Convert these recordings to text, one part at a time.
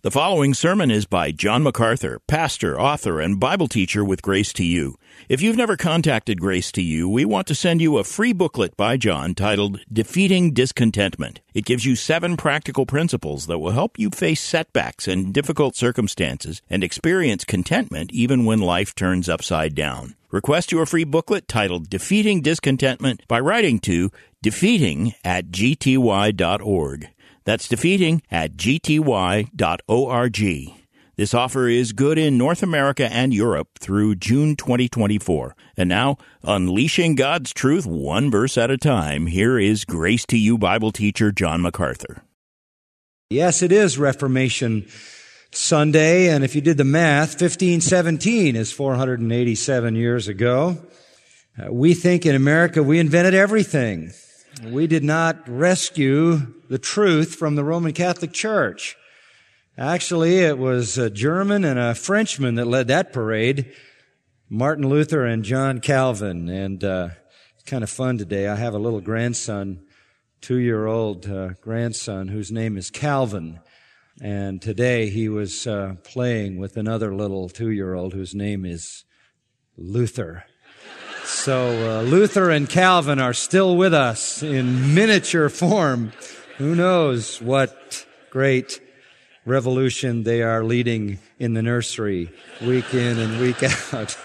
The following sermon is by John MacArthur, pastor, author, and Bible teacher with Grace to You. If you've never contacted Grace to You, we want to send you a free booklet by John titled Defeating Discontentment. It gives you 7 practical principles that will help you face setbacks and difficult circumstances and experience contentment even when life turns upside down. Request your free booklet titled Defeating Discontentment by writing to defeating@gty.org. That's defeating@gty.org. This offer is good in North America and Europe through June 2024. And now, unleashing God's truth one verse at a time, here is Grace to You Bible teacher John MacArthur. Yes, it is Reformation Sunday, and if you did the math, 1517 is 487 years ago. We think in America we invented everything. We did not rescue the truth from the Roman Catholic Church. Actually, it was a German and a Frenchman that led that parade, Martin Luther and John Calvin. And it's kind of fun today. I have a little grandson, 2-year-old grandson, whose name is Calvin. And today he was playing with another little 2-year-old whose name is Luther. So Luther and Calvin are still with us in miniature form. Who knows what great revolution they are leading in the nursery week in and week out.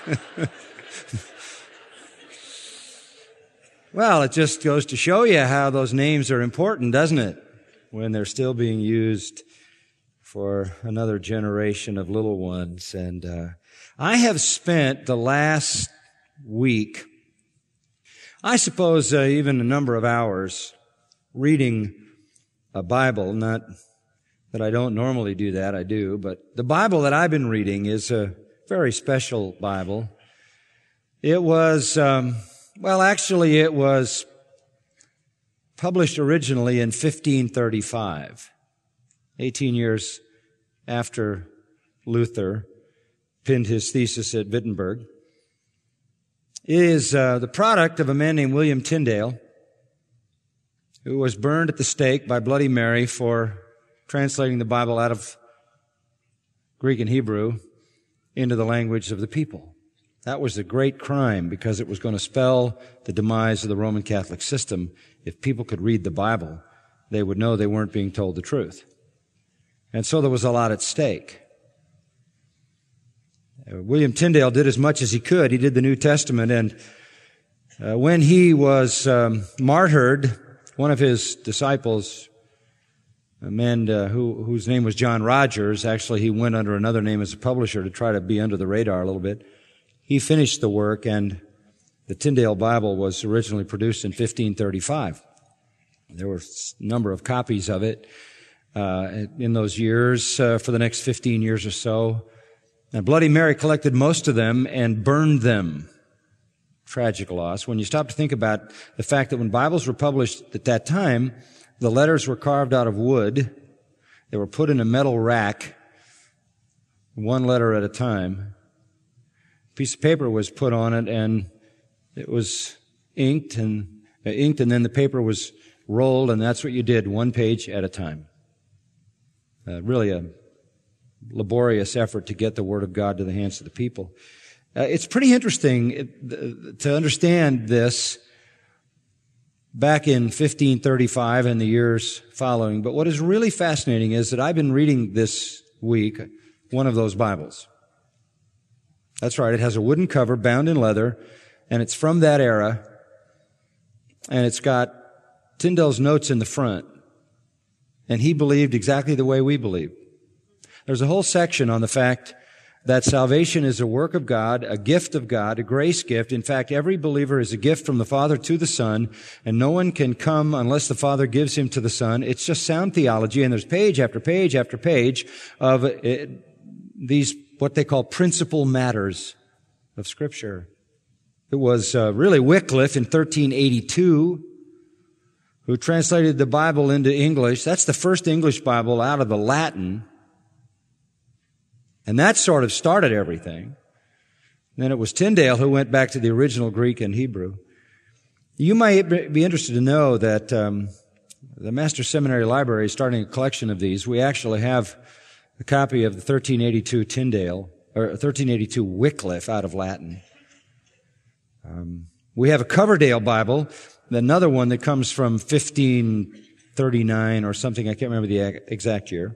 Well, it just goes to show you how those names are important, doesn't it? When they're still being used for another generation of little ones. And I have spent the last week, I suppose even a number of hours, reading a Bible. Not that I don't normally do that, I do, but the Bible that I've been reading is a very special Bible. It was, it was published originally in 1535, 18 years after Luther penned his thesis at Wittenberg. It is the product of a man named William Tyndale, who was burned at the stake by Bloody Mary for translating the Bible out of Greek and Hebrew into the language of the people. That was a great crime because it was going to spell the demise of the Roman Catholic system. If people could read the Bible, they would know they weren't being told the truth. And so there was a lot at stake. William Tyndale did as much as he could. He did the New Testament, and when he was martyred, one of his disciples, a man whose name was John Rogers, actually he went under another name as a publisher to try to be under the radar a little bit. He finished the work, and the Tyndale Bible was originally produced in 1535. There were a number of copies of it in those years for the next 15 years or so. And Bloody Mary collected most of them and burned them. Tragic loss. When you stop to think about the fact that when Bibles were published at that time, the letters were carved out of wood. They were put in a metal rack, one letter at a time. A piece of paper was put on it, and it was inked, and then the paper was rolled, and that's what you did, one page at a time. Really a laborious effort to get the Word of God to the hands of the people. It's pretty interesting to understand this back in 1535 and the years following. But what is really fascinating is that I've been reading this week one of those Bibles. That's right. It has a wooden cover bound in leather, and it's from that era, and it's got Tyndale's notes in the front. And he believed exactly the way we believe. There's a whole section on the fact that salvation is a work of God, a gift of God, a grace gift. In fact, every believer is a gift from the Father to the Son, and no one can come unless the Father gives him to the Son. It's just sound theology, and there's page after page after page of these, what they call principal matters of Scripture. It was really Wycliffe in 1382 who translated the Bible into English. That's the first English Bible out of the Latin. And that sort of started everything. Then it was Tyndale who went back to the original Greek and Hebrew. You might be interested to know that the Master Seminary Library is starting a collection of these. We actually have a copy of the 1382 Tyndale, or 1382 Wycliffe out of Latin. We have a Coverdale Bible, another one that comes from 1539 or something. I can't remember the exact year.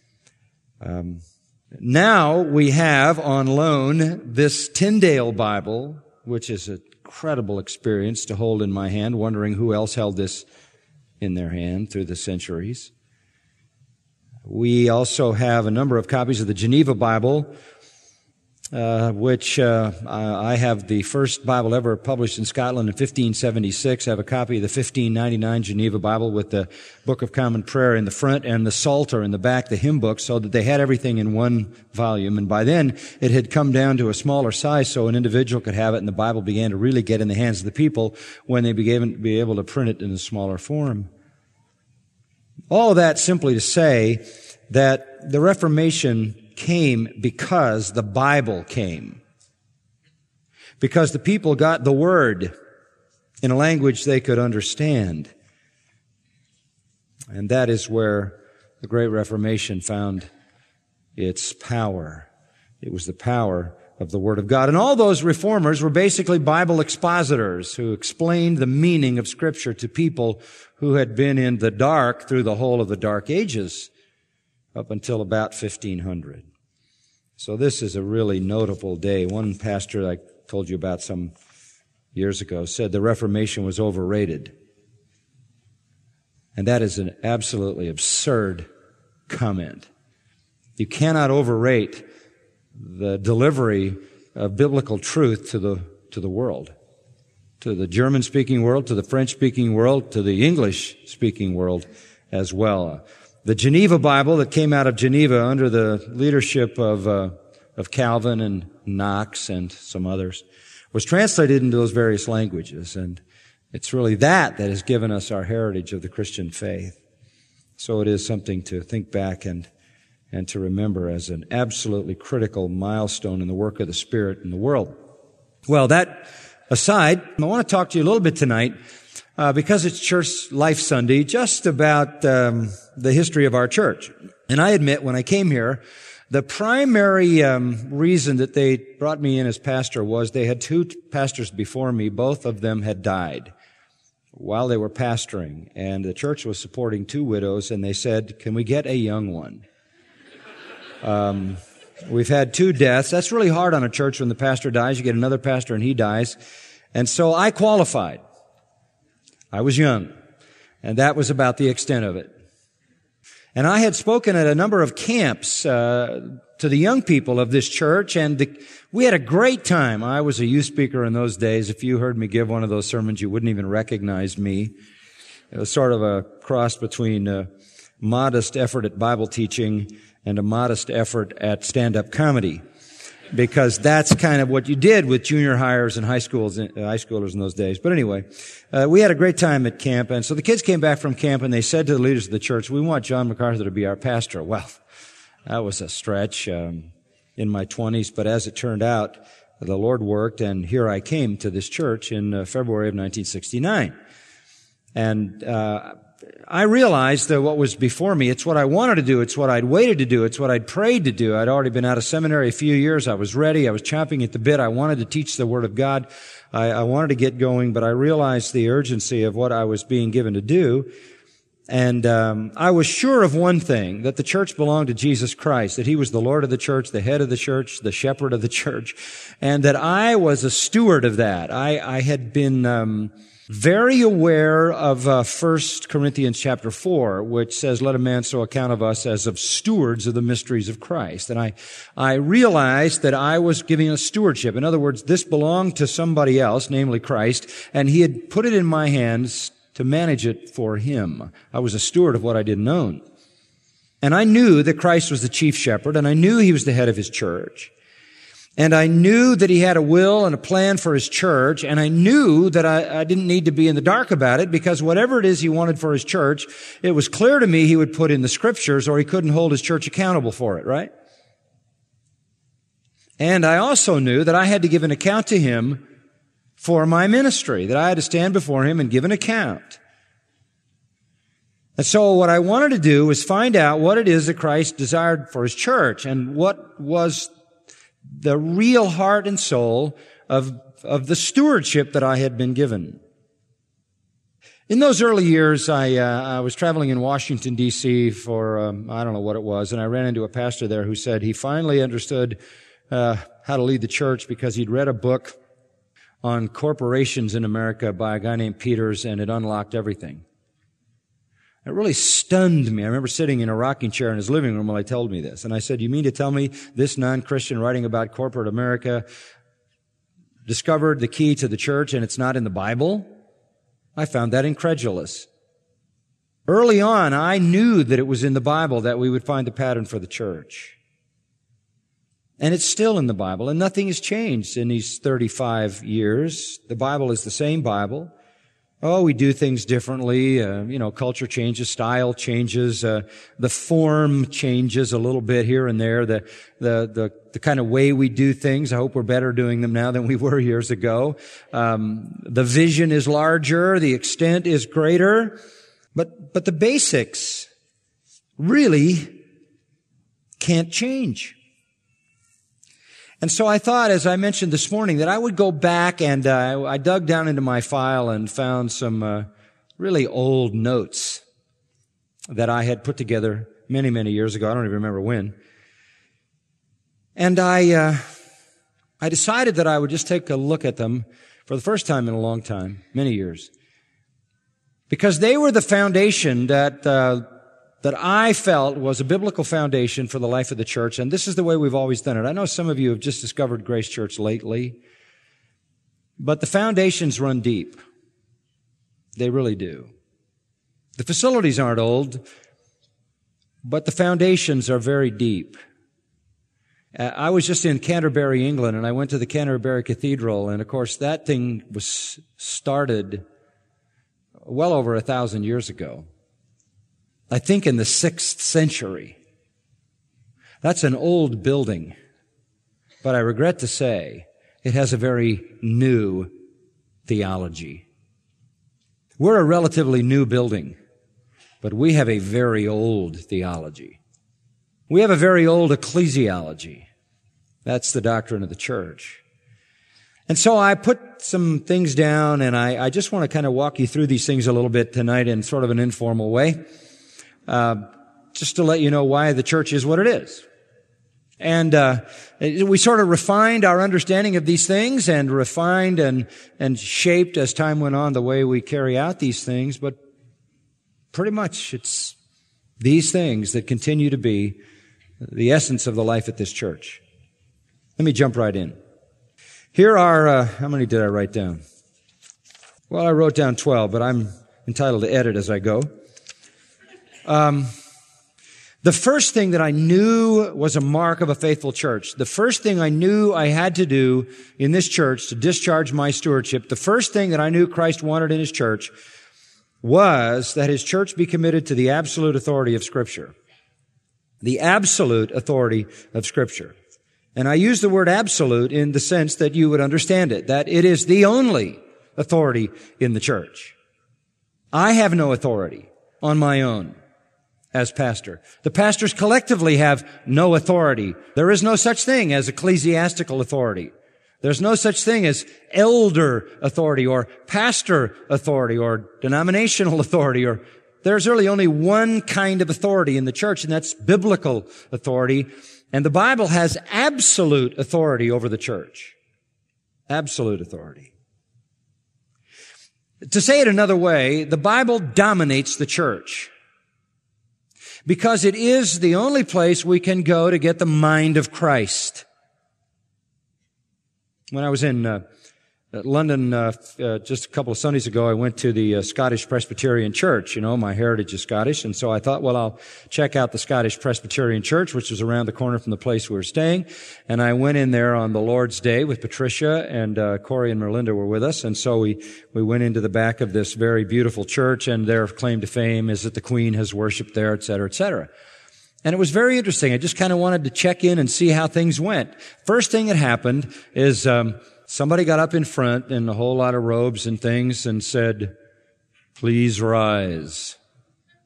Now we have on loan this Tyndale Bible, which is an incredible experience to hold in my hand, wondering who else held this in their hand through the centuries. We also have a number of copies of the Geneva Bible, which I have the first Bible ever published in Scotland in 1576. I have a copy of the 1599 Geneva Bible with the Book of Common Prayer in the front and the Psalter in the back, the hymn book, so that they had everything in one volume. And by then, it had come down to a smaller size so an individual could have it, and the Bible began to really get in the hands of the people when they began to be able to print it in a smaller form. All of that simply to say that the Reformation came because the Bible came. Because the people got the Word in a language they could understand. And that is where the Great Reformation found its power. It was the power of the Word of God. And all those reformers were basically Bible expositors who explained the meaning of Scripture to people who had been in the dark through the whole of the Dark Ages up until about 1500. So this is a really notable day. One pastor I told you about some years ago said the Reformation was overrated. And that is an absolutely absurd comment. You cannot overrate the delivery of biblical truth to the world, to the German-speaking world, to the French-speaking world, to the English-speaking world as well. The Geneva Bible that came out of Geneva under the leadership of Calvin and Knox and some others was translated into those various languages, and it's really that has given us our heritage of the Christian faith. So it is something to think back and to remember as an absolutely critical milestone in the work of the Spirit in the world. Well, that aside, I want to talk to you a little bit tonight because it's Church Life Sunday, just about the history of our church. And I admit, when I came here, the primary reason that they brought me in as pastor was they had two pastors before me. Both of them had died while they were pastoring, and the church was supporting two widows, and they said, "Can we get a young one?" We've had two deaths. That's really hard on a church when the pastor dies. You get another pastor and he dies. And so I qualified. I was young, and that was about the extent of it. And I had spoken at a number of camps to the young people of this church, and we had a great time. I was a youth speaker in those days. If you heard me give one of those sermons, you wouldn't even recognize me. It was sort of a cross between a modest effort at Bible teaching and a modest effort at stand-up comedy, because that's kind of what you did with junior hires and high schoolers in those days. But anyway, we had a great time at camp, and so the kids came back from camp and they said to the leaders of the church, "We want John MacArthur to be our pastor." Well, that was a stretch in my 20s, but as it turned out, the Lord worked, and here I came to this church in February of 1969. And I realized that what was before me, it's what I wanted to do, it's what I'd waited to do, it's what I'd prayed to do. I'd already been out of seminary a few years. I was ready. I was chomping at the bit. I wanted to teach the Word of God. I wanted to get going, but I realized the urgency of what I was being given to do. And I was sure of one thing, that the church belonged to Jesus Christ, that He was the Lord of the church, the head of the church, the shepherd of the church, and that I was a steward of that. I had been very aware of 1 Corinthians chapter 4, which says, "Let a man so account of us as of stewards of the mysteries of Christ." And I realized that I was giving a stewardship. In other words, this belonged to somebody else, namely Christ, and He had put it in my hands to manage it for Him. I was a steward of what I didn't own. And I knew that Christ was the chief shepherd, and I knew He was the head of His church. And I knew that He had a will and a plan for His church, and I knew that I didn't need to be in the dark about it, because whatever it is He wanted for His church, it was clear to me He would put in the Scriptures, or He couldn't hold His church accountable for it, right? And I also knew that I had to give an account to Him for my ministry, that I had to stand before Him and give an account. And so what I wanted to do was find out what it is that Christ desired for His church and what was the real heart and soul of the stewardship that I had been given. In those early years, I was traveling in Washington, D.C. for, I don't know what it was, and I ran into a pastor there who said he finally understood how to lead the church because he'd read a book on corporations in America by a guy named Peters, and it unlocked everything. It really stunned me. I remember sitting in a rocking chair in his living room while he told me this, and I said, "You mean to tell me this non-Christian writing about corporate America discovered the key to the church and it's not in the Bible?" I found that incredulous. Early on, I knew that it was in the Bible that we would find the pattern for the church. And it's still in the Bible, and nothing has changed in these 35 years. The Bible is the same Bible. Oh, we do things differently. Culture changes, style changes, the form changes a little bit here and there. The kind of way we do things, I hope we're better doing them now than we were years ago. The vision is larger, the extent is greater, but the basics really can't change. And so I thought, as I mentioned this morning, that I would go back and I dug down into my file and found some really old notes that I had put together many, many years ago. I don't even remember when. And I decided that I would just take a look at them for the first time in a long time, many years, because they were the foundation that I felt was a biblical foundation for the life of the church, and this is the way we've always done it. I know some of you have just discovered Grace Church lately, but the foundations run deep. They really do. The facilities aren't old, but the foundations are very deep. I was just in Canterbury, England, and I went to the Canterbury Cathedral, and of course that thing was started well over 1,000 years ago. I think in the 6th century. That's an old building, but I regret to say it has a very new theology. We're a relatively new building, but we have a very old theology. We have a very old ecclesiology. That's the doctrine of the church. And so I put some things down, and I just want to kind of walk you through these things a little bit tonight in sort of an informal way. Just to let you know why the church is what it is. And we sort of refined our understanding of these things and refined and shaped as time went on the way we carry out these things, but pretty much it's these things that continue to be the essence of the life at this church. Let me jump right in. Here are, how many did I write down? Well, I wrote down 12, but I'm entitled to edit as I go. The first thing that I knew was a mark of a faithful church, the first thing I knew I had to do in this church to discharge my stewardship, the first thing that I knew Christ wanted in His church was that His church be committed to the absolute authority of Scripture. The absolute authority of Scripture. And I use the word absolute in the sense that you would understand it, that it is the only authority in the church. I have no authority on my own as pastor. The pastors collectively have no authority. There is no such thing as ecclesiastical authority. There's no such thing as elder authority or pastor authority or denominational authority, or there's really only one kind of authority in the church, and that's biblical authority. And the Bible has absolute authority over the church. Absolute authority. To say it another way, the Bible dominates the church, because it is the only place we can go to get the mind of Christ. When I was in London just a couple of Sundays ago, I went to the Scottish Presbyterian Church. You know, my heritage is Scottish, and so I thought, well, I'll check out the Scottish Presbyterian Church, which was around the corner from the place we were staying. And I went in there on the Lord's Day with Patricia, and Corey and Merlinda were with us. And so we went into the back of this very beautiful church, and their claim to fame is that the Queen has worshiped there, et cetera, et cetera. And it was very interesting. I just kind of wanted to check in and see how things went. First thing that happened is somebody got up in front in a whole lot of robes and things and said, "Please rise."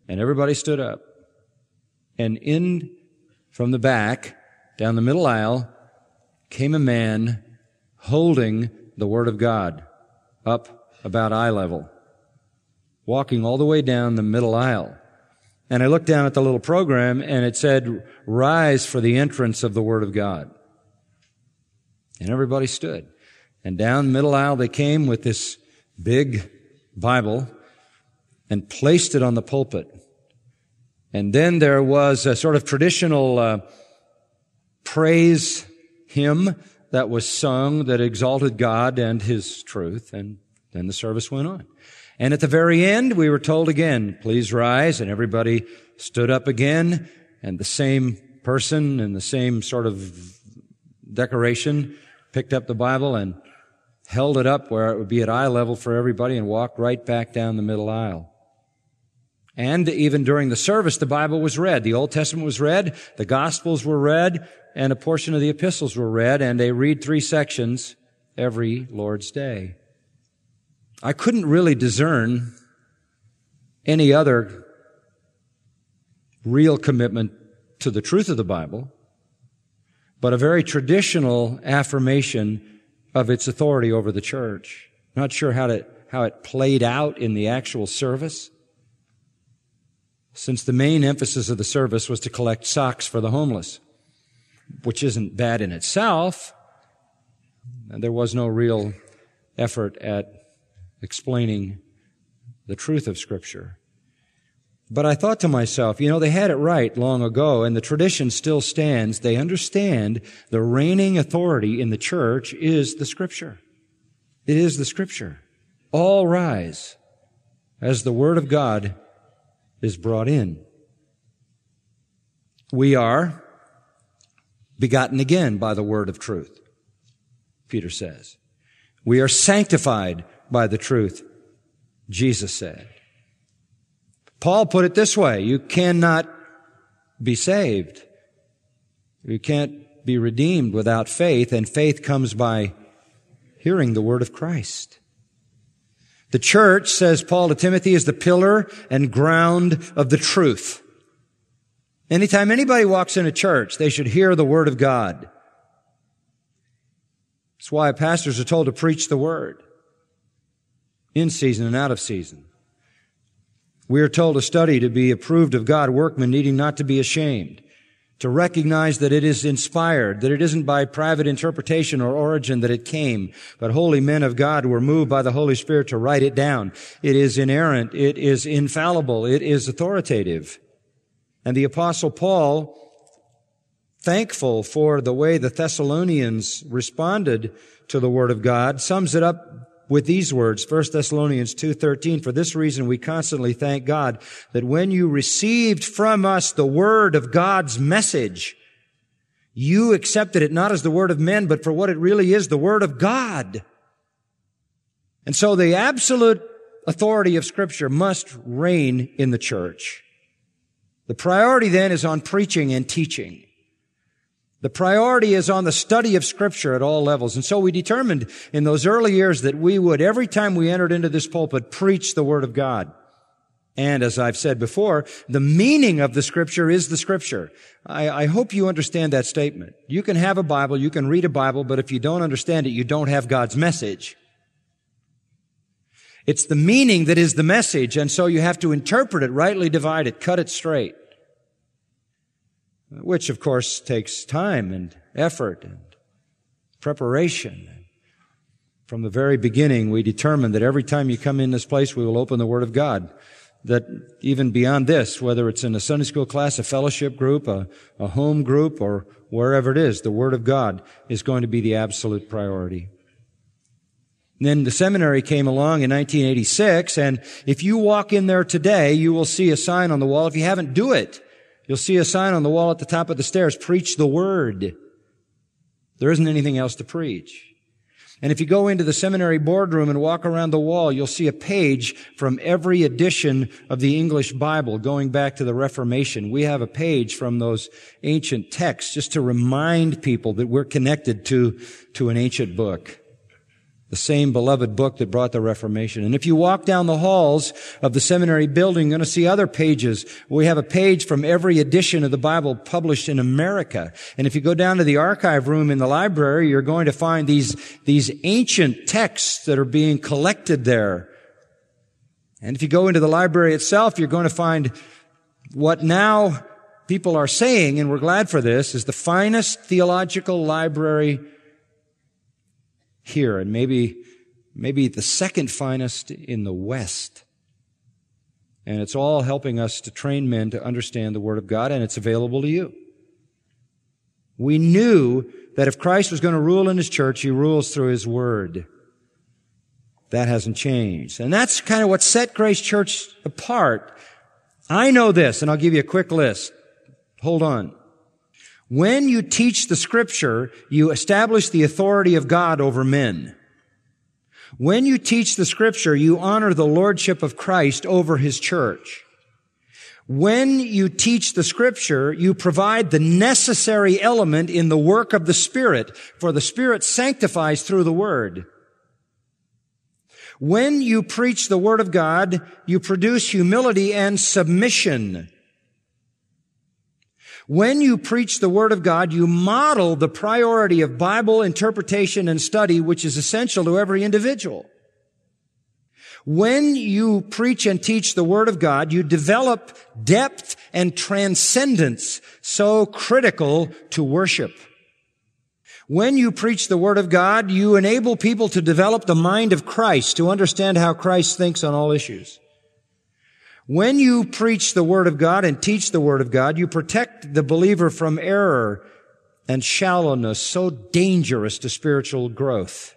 And everybody stood up. And in from the back, down the middle aisle, came a man holding the Word of God up about eye level, walking all the way down the middle aisle. And I looked down at the little program, and it said, "Rise for the entrance of the Word of God." And everybody stood. And down the middle aisle they came with this big Bible and placed it on the pulpit. And then there was a sort of traditional praise hymn that was sung that exalted God and His truth, and then the service went on. And at the very end, we were told again, "Please rise," and everybody stood up again, and the same person in the same sort of decoration picked up the Bible and held it up where it would be at eye level for everybody and walked right back down the middle aisle. And even during the service, the Bible was read. The Old Testament was read, the Gospels were read, and a portion of the epistles were read, and they read 3 sections every Lord's Day. I couldn't really discern any other real commitment to the truth of the Bible, but a very traditional affirmation of its authority over the church. Not sure how it played out in the actual service, since the main emphasis of the service was to collect socks for the homeless, which isn't bad in itself. And there was no real effort at explaining the truth of Scripture. But I thought to myself, they had it right long ago, and the tradition still stands. They understand the reigning authority in the church is the Scripture. It is the Scripture. All rise as the Word of God is brought in. We are begotten again by the word of truth, Peter says. We are sanctified by the truth, Jesus said. Paul put it this way: you cannot be saved. You can't be redeemed without faith, and faith comes by hearing the word of Christ. The church, says Paul to Timothy, is the pillar and ground of the truth. Anytime anybody walks in a church, they should hear the word of God. That's why pastors are told to preach the word in season and out of season. We are told to study to be approved of God, workmen needing not to be ashamed, to recognize that it is inspired, that it isn't by private interpretation or origin that it came, but holy men of God were moved by the Holy Spirit to write it down. It is inerrant, it is infallible, it is authoritative. And the Apostle Paul, thankful for the way the Thessalonians responded to the Word of God, sums it up with these words, 1 Thessalonians 2:13, "For this reason we constantly thank God that when you received from us the word of God's message, you accepted it not as the word of men, but for what it really is, the word of God." And so the absolute authority of Scripture must reign in the church. The priority then is on preaching and teaching. The priority is on the study of Scripture at all levels. And so we determined in those early years that we would, every time we entered into this pulpit, preach the Word of God. And as I've said before, the meaning of the Scripture is the Scripture. I hope you understand that statement. You can have a Bible, you can read a Bible, but if you don't understand it, you don't have God's message. It's the meaning that is the message, and so you have to interpret it, rightly divide it, cut it straight. Which, of course, takes time and effort and preparation. From the very beginning, we determined that every time you come in this place, we will open the Word of God. That even beyond this, whether it's in a Sunday school class, a fellowship group, a home group, or wherever it is, the Word of God is going to be the absolute priority. And then the seminary came along in 1986, and if you walk in there today, you will see a sign on the wall. If you haven't, do it. You'll see a sign on the wall at the top of the stairs, "Preach the Word." There isn't anything else to preach. And if you go into the seminary boardroom and walk around the wall, you'll see a page from every edition of the English Bible going back to the Reformation. We have a page from those ancient texts just to remind people that we're connected to an ancient book. The same beloved book that brought the Reformation. And if you walk down the halls of the seminary building, you're going to see other pages. We have a page from every edition of the Bible published in America. And if you go down to the archive room in the library, you're going to find these ancient texts that are being collected there. And if you go into the library itself, you're going to find what now people are saying, and we're glad for this, is the finest theological library here, and maybe the second finest in the West. And it's all helping us to train men to understand the Word of God, and it's available to you. We knew that if Christ was going to rule in His church, He rules through His Word. That hasn't changed. And that's kind of what set Grace Church apart. I know this, and I'll give you a quick list. Hold on. When you teach the Scripture, you establish the authority of God over men. When you teach the Scripture, you honor the lordship of Christ over His church. When you teach the Scripture, you provide the necessary element in the work of the Spirit, for the Spirit sanctifies through the Word. When you preach the Word of God, you produce humility and submission. When you preach the Word of God, you model the priority of Bible interpretation and study, which is essential to every individual. When you preach and teach the Word of God, you develop depth and transcendence so critical to worship. When you preach the Word of God, you enable people to develop the mind of Christ, to understand how Christ thinks on all issues. When you preach the Word of God and teach the Word of God, you protect the believer from error and shallowness so dangerous to spiritual growth.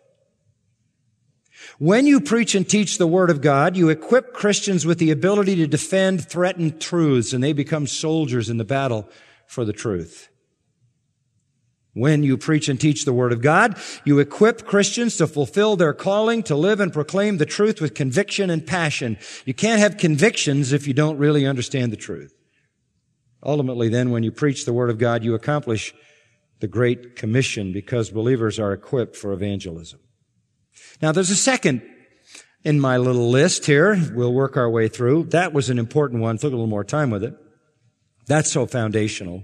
When you preach and teach the Word of God, you equip Christians with the ability to defend threatened truths, and they become soldiers in the battle for the truth. When you preach and teach the Word of God, you equip Christians to fulfill their calling to live and proclaim the truth with conviction and passion. You can't have convictions if you don't really understand the truth. Ultimately, then, when you preach the Word of God, you accomplish the Great Commission because believers are equipped for evangelism. Now, there's a second in my little list here. We'll work our way through. That was an important one. Took a little more time with it. That's so foundational.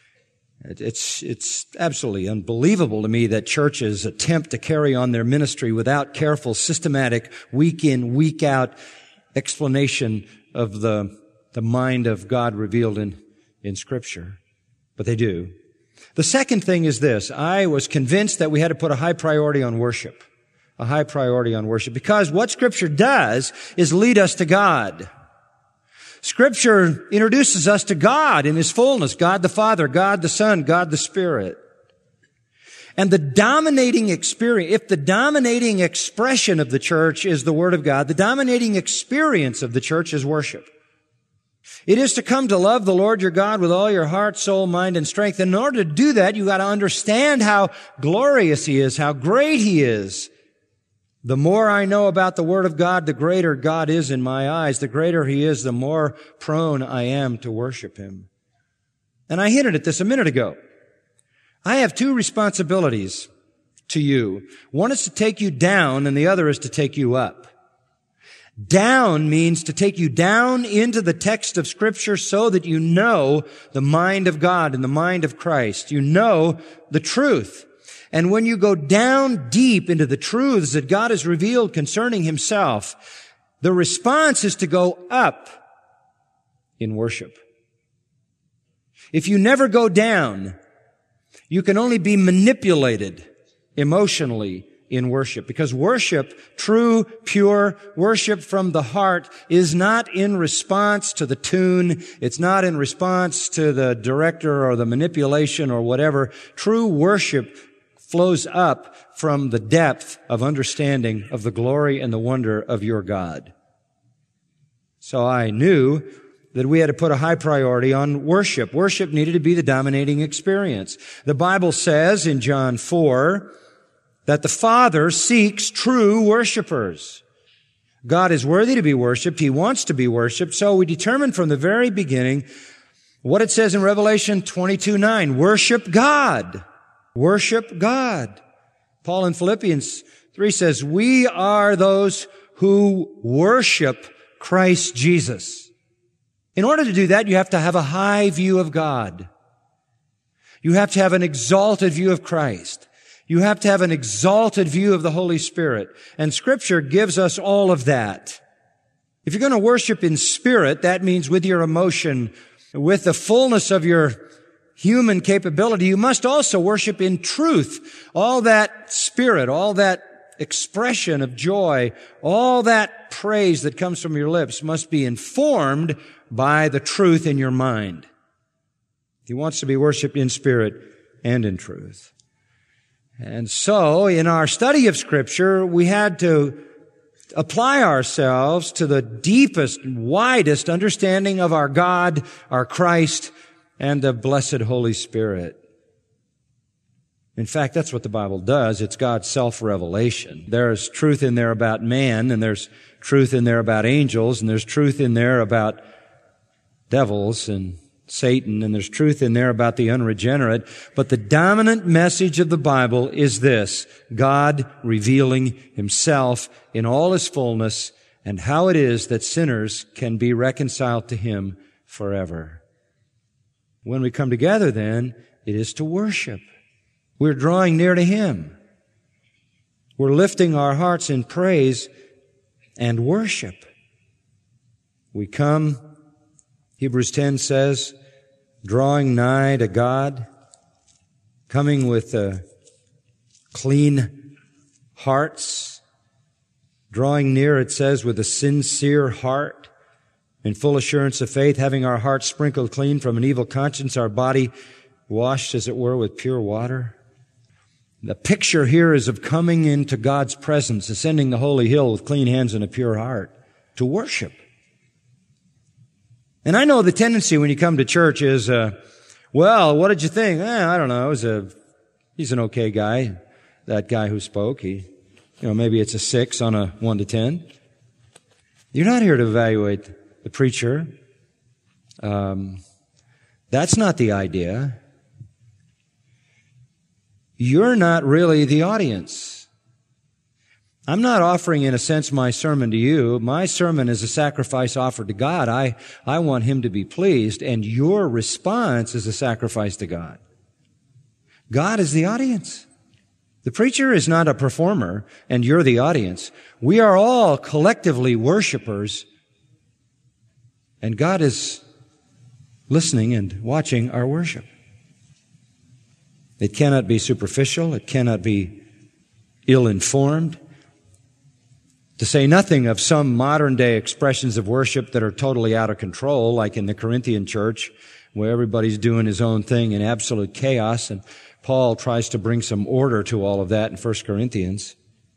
It's absolutely unbelievable to me that churches attempt to carry on their ministry without careful, systematic, week in, week out explanation of the mind of God revealed in Scripture. But they do. The second thing is this. I was convinced that we had to put a high priority on worship. A high priority on worship. Because what Scripture does is lead us to God. Scripture introduces us to God in His fullness, God the Father, God the Son, God the Spirit. And the dominating experience, if the dominating expression of the church is the Word of God, the dominating experience of the church is worship. It is to come to love the Lord your God with all your heart, soul, mind, and strength. And in order to do that, you got to understand how glorious He is, how great He is. The more I know about the Word of God, the greater God is in my eyes. The greater He is, the more prone I am to worship Him. And I hinted at this a minute ago. I have two responsibilities to you. One is to take you down, and the other is to take you up. Down means to take you down into the text of Scripture so that you know the mind of God and the mind of Christ. You know the truth. And when you go down deep into the truths that God has revealed concerning Himself, the response is to go up in worship. If you never go down, you can only be manipulated emotionally in worship. Because worship, true, pure worship from the heart, is not in response to the tune. It's not in response to the director or the manipulation or whatever. True worship flows up from the depth of understanding of the glory and the wonder of your God. So I knew that we had to put a high priority on worship. Worship needed to be the dominating experience. The Bible says in John 4 that the Father seeks true worshipers. God is worthy to be worshiped. He wants to be worshiped. So we determined from the very beginning what it says in Revelation 22:9. Worship God. Worship God. Paul in Philippians 3 says, we are those who worship Christ Jesus. In order to do that, you have to have a high view of God. You have to have an exalted view of Christ. You have to have an exalted view of the Holy Spirit. And Scripture gives us all of that. If you're going to worship in spirit, that means with your emotion, with the fullness of your human capability. You must also worship in truth. All that spirit, all that expression of joy, all that praise that comes from your lips must be informed by the truth in your mind. He wants to be worshiped in spirit and in truth. And so, in our study of Scripture, we had to apply ourselves to the deepest, widest understanding of our God, our Christ, and the blessed Holy Spirit. In fact, that's what the Bible does. It's God's self-revelation. There's truth in there about man, and there's truth in there about angels, and there's truth in there about devils and Satan, and there's truth in there about the unregenerate. But the dominant message of the Bible is this: God revealing Himself in all His fullness and how it is that sinners can be reconciled to Him forever. When we come together, then, it is to worship. We're drawing near to Him. We're lifting our hearts in praise and worship. We come, Hebrews 10 says, drawing nigh to God, coming with clean hearts, drawing near, it says, with a sincere heart, in full assurance of faith, having our hearts sprinkled clean from an evil conscience, our body washed, as it were, with pure water. The picture here is of coming into God's presence, ascending the holy hill with clean hands and a pure heart, to worship. And I know the tendency when you come to church is, well, what did you think? I don't know. He's an okay guy. That guy who spoke, maybe it's a 6 on a 1 to 10. You're not here to evaluate the preacher. That's not the idea. You're not really the audience. I'm not offering, in a sense, my sermon to you. My sermon is a sacrifice offered to God. I want Him to be pleased, and your response is a sacrifice to God. God is the audience. The preacher is not a performer, and you're the audience. We are all collectively worshipers, and God is listening and watching our worship. It cannot be superficial. It cannot be ill-informed. To say nothing of some modern-day expressions of worship that are totally out of control, like in the Corinthian church, where everybody's doing his own thing in absolute chaos, and Paul tries to bring some order to all of that in 1 Corinthians.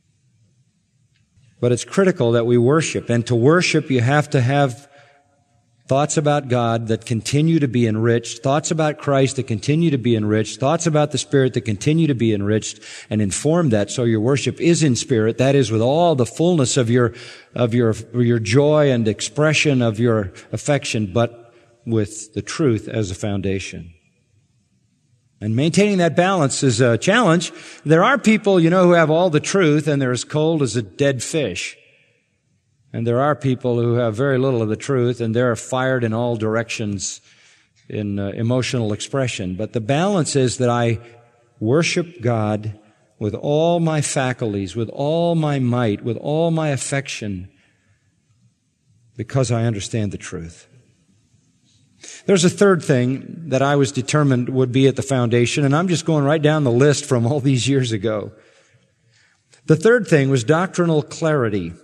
But it's critical that we worship, and to worship you have to have thoughts about God that continue to be enriched, thoughts about Christ that continue to be enriched, thoughts about the Spirit that continue to be enriched, and inform that so your worship is in spirit, that is, with all the fullness of your joy and expression of your affection, but with the truth as a foundation. And maintaining that balance is a challenge. There are people, who have all the truth and they're as cold as a dead fish. And there are people who have very little of the truth, and they're fired in all directions in emotional expression. But the balance is that I worship God with all my faculties, with all my might, with all my affection, because I understand the truth. There's a third thing that I was determined would be at the foundation, and I'm just going right down the list from all these years ago. The third thing was doctrinal clarity.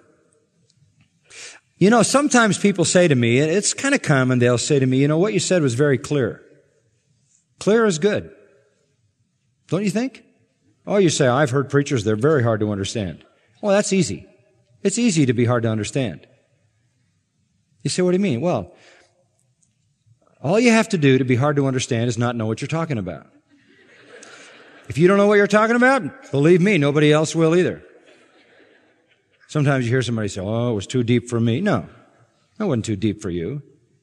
Sometimes people say to me, and it's kind of common, they'll say to me, what you said was very clear. Clear is good. Don't you think? Oh, you say, I've heard preachers, they're very hard to understand. Well, that's easy. It's easy to be hard to understand. You say, what do you mean? Well, all you have to do to be hard to understand is not know what you're talking about. If you don't know what you're talking about, believe me, nobody else will either. Sometimes you hear somebody say, oh, it was too deep for me. No, it wasn't too deep for you.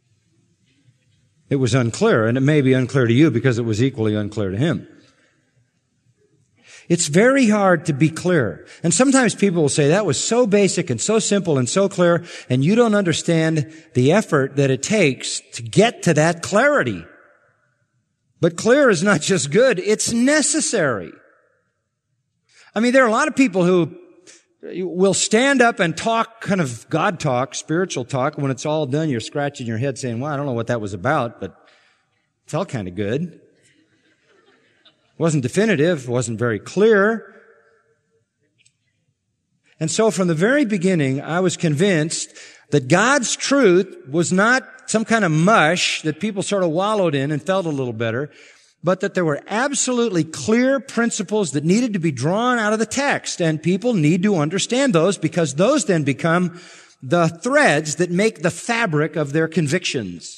It was unclear, and it may be unclear to you because it was equally unclear to him. It's very hard to be clear. And sometimes people will say, that was so basic and so simple and so clear, and you don't understand the effort that it takes to get to that clarity. But clear is not just good, it's necessary. I mean, there are a lot of people who will stand up and talk kind of God talk, spiritual talk. When it's all done, you're scratching your head saying, well, I don't know what that was about, but it felt kind of good. It wasn't definitive, it wasn't very clear. And so from the very beginning, I was convinced that God's truth was not some kind of mush that people sort of wallowed in and felt a little better, but that there were absolutely clear principles that needed to be drawn out of the text, and people need to understand those because those then become the threads that make the fabric of their convictions.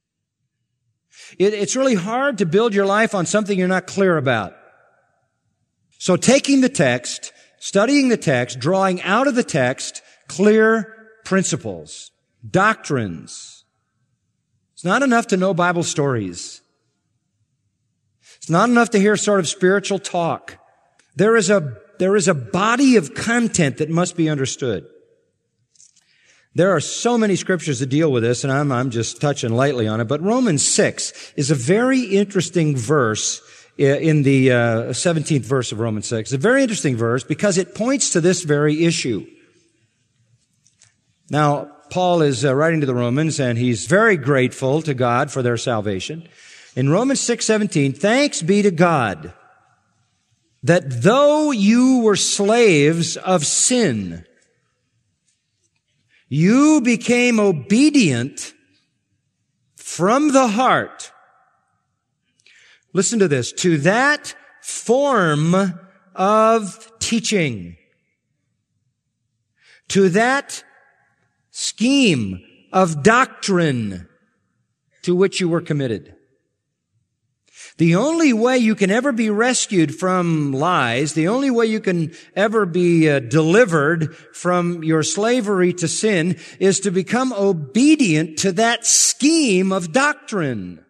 It's really hard to build your life on something you're not clear about. So taking the text, studying the text, drawing out of the text clear principles, doctrines. It's not enough to know Bible stories. It's not enough to hear sort of spiritual talk. There is a body of content that must be understood. There are so many scriptures that deal with this, and I'm just touching lightly on it, but Romans 6 is a very interesting verse in the 17th verse of Romans 6. It's a very interesting verse because it points to this very issue. Now, Paul is writing to the Romans, and he's very grateful to God for their salvation. In Romans 6:17, thanks be to God that though you were slaves of sin, you became obedient from the heart. Listen to this. To that form of teaching. To that scheme of doctrine to which you were committed. The only way you can ever be rescued from lies, the only way you can ever be delivered from your slavery to sin is to become obedient to that scheme of doctrine.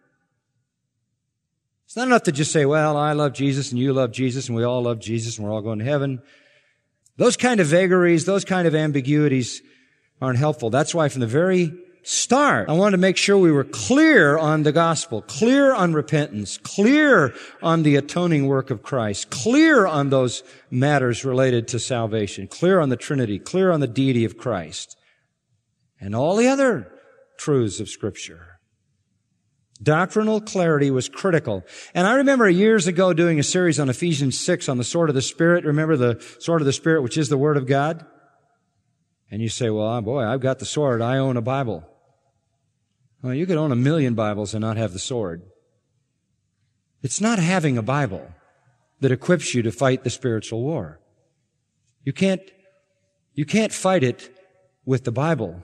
It's not enough to just say, well, I love Jesus and you love Jesus and we all love Jesus and we're all going to heaven. Those kind of vagaries, those kind of ambiguities aren't helpful. That's why from the very start, I wanted to make sure we were clear on the gospel, clear on repentance, clear on the atoning work of Christ, clear on those matters related to salvation, clear on the Trinity, clear on the deity of Christ, and all the other truths of Scripture. Doctrinal clarity was critical. And I remember years ago doing a series on Ephesians 6 on the sword of the Spirit. Remember the sword of the Spirit, which is the Word of God? And you say, well, boy, I've got the sword. I own a Bible. Well, you could own 1,000,000 Bibles and not have the sword. It's not having a Bible that equips you to fight the spiritual war. You can't fight it with the Bible.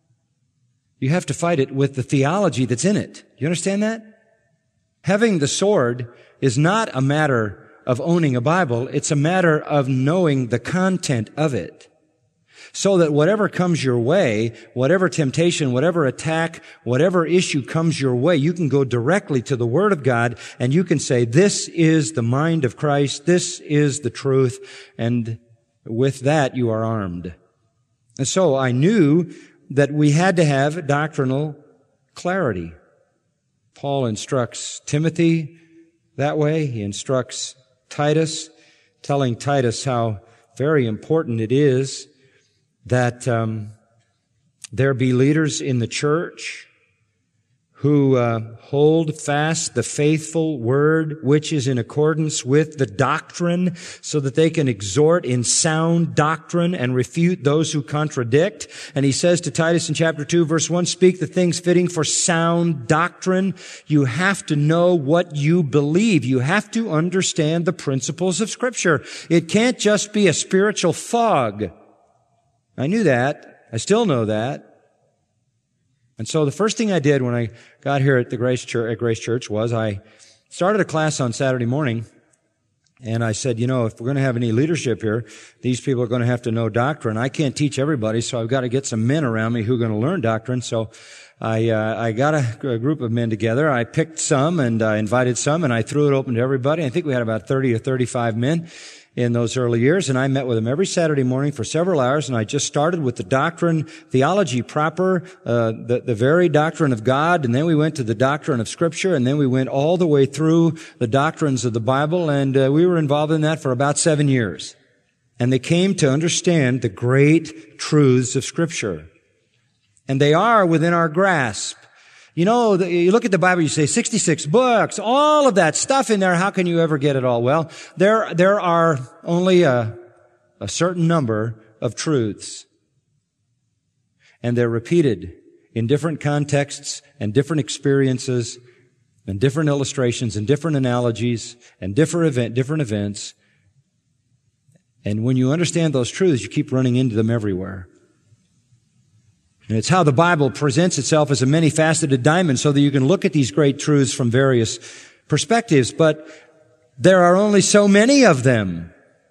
You have to fight it with the theology that's in it. You understand that? Having the sword is not a matter of owning a Bible. It's a matter of knowing the content of it. So that whatever comes your way, whatever temptation, whatever attack, whatever issue comes your way, you can go directly to the Word of God and you can say, this is the mind of Christ, this is the truth, and with that you are armed. And so I knew that we had to have doctrinal clarity. Paul instructs Timothy that way. He instructs Titus, telling Titus how very important it is that there be leaders in the church who hold fast the faithful word which is in accordance with the doctrine so that they can exhort in sound doctrine and refute those who contradict. And he says to Titus in chapter 2, verse 1, speak the things fitting for sound doctrine. You have to know what you believe. You have to understand the principles of Scripture. It can't just be a spiritual fog. I knew that. I still know that. And so the first thing I did when I got here at Grace Church was I started a class on Saturday morning And I said, if we're going to have any leadership here, these people are going to have to know doctrine. I can't teach everybody, so I've got to get some men around me who are going to learn doctrine. So I got a group of men together. I picked some and I invited some and I threw it open to everybody. I think we had about 30 or 35 men in those early years, and I met with them every Saturday morning for several hours, and I just started with the doctrine, theology proper, the very doctrine of God, and then we went to the doctrine of Scripture, and then we went all the way through the doctrines of the Bible, and we were involved in that for about 7 years. And they came to understand the great truths of Scripture. And they are within our grasp. You look at the Bible, you say 66 books, all of that stuff in there, how can you ever get it all? Well, there are only a certain number of truths. And they're repeated in different contexts and different experiences and different illustrations and different analogies and different events. And when you understand those truths, you keep running into them everywhere. And it's how the Bible presents itself as a many-faceted diamond so that you can look at these great truths from various perspectives. But there are only so many of them.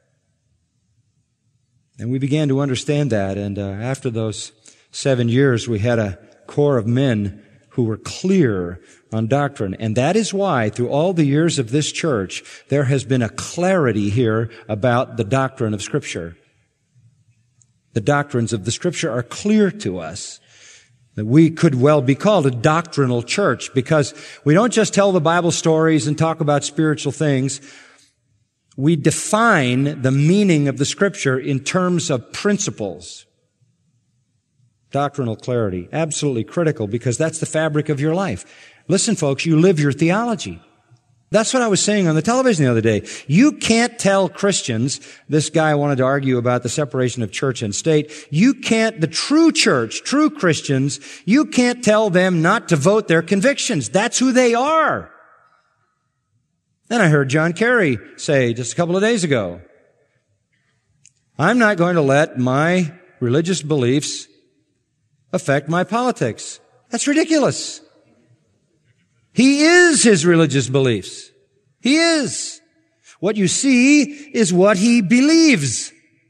And we began to understand that. And after those 7 years, we had a core of men who were clear on doctrine. And that is why, through all the years of this church, there has been a clarity here about the doctrine of Scripture. The doctrines of the Scripture are clear to us. That we could well be called a doctrinal church because we don't just tell the Bible stories and talk about spiritual things. We define the meaning of the Scripture in terms of principles. Doctrinal clarity, absolutely critical because that's the fabric of your life. Listen, folks, you live your theology. That's what I was saying on the television the other day. You can't tell Christians, this guy wanted to argue about the separation of church and state. The true church, true Christians, you can't tell them not to vote their convictions. That's who they are. Then I heard John Kerry say just a couple of days ago, I'm not going to let my religious beliefs affect my politics. That's ridiculous. He is his religious beliefs. He is. What you see is what he believes.